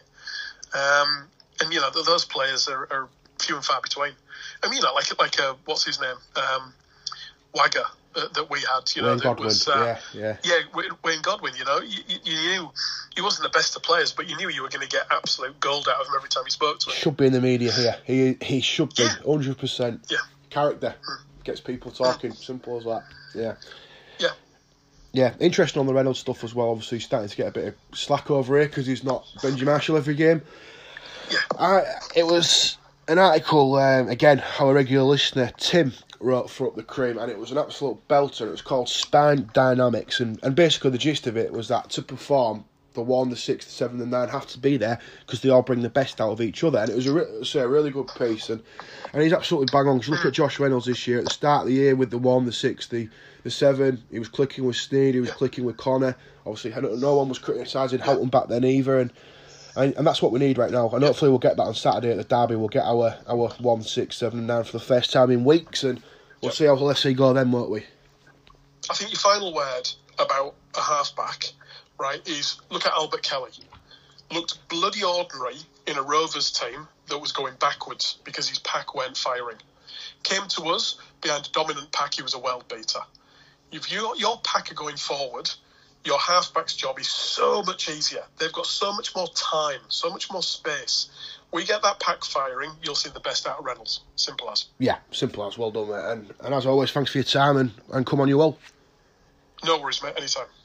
Um, and you know, those players are, are few and far between. I mean, you know, like like uh, what's his name, um, Wagger uh, that we had. You know,
Wayne
that
Godwin.
was uh,
yeah, yeah,
yeah, Wayne Godwin. You know, you, you, you knew he wasn't the best of players, but you knew you were going to get absolute gold out of him every time you spoke to him.
Should be in the media here. He he should be one hundred percent.
Yeah.
Character
mm.
gets people talking. Mm. Simple as that. Yeah.
Yeah.
Yeah, interesting on the Reynolds stuff as well. Obviously, he's starting to get a bit of slack over here because he's not Benji Marshall every game.
Yeah.
I, it was an article, um, again, our regular listener, Tim, wrote for Up the Cream, and it was an absolute belter. It was called Spine Dynamics, and, and basically the gist of it was that to perform, the one, the six, the seven, the nine have to be there because they all bring the best out of each other. And it was a, re- say, a really good piece, and, and he's absolutely bang on. Because look at Josh Reynolds this year, at the start of the year with the one, the six, the, the seven, he was clicking with Sneed, he was yeah. clicking with Connor. Obviously, no one was criticising Houghton back then either, and, and and that's what we need right now. And hopefully we'll get that on Saturday at the Derby. We'll get our, our one, six, seven, and nine for the first time in weeks, and we'll yeah. see how the F C go then, won't we?
I think your final word about a half-back, right, is look at Albert Kelly. Looked bloody ordinary in a Rovers team that was going backwards because his pack weren't firing. Came to us behind a dominant pack, he was a world beater. If you, your pack are going forward, your halfback's job is so much easier. They've got so much more time, so much more space. We get that pack firing, you'll see the best out of Reynolds. Simple as.
Yeah, simple as. Well done, mate. And, and as always, thanks for your time, and, and come on you all.
No worries, mate. Anytime.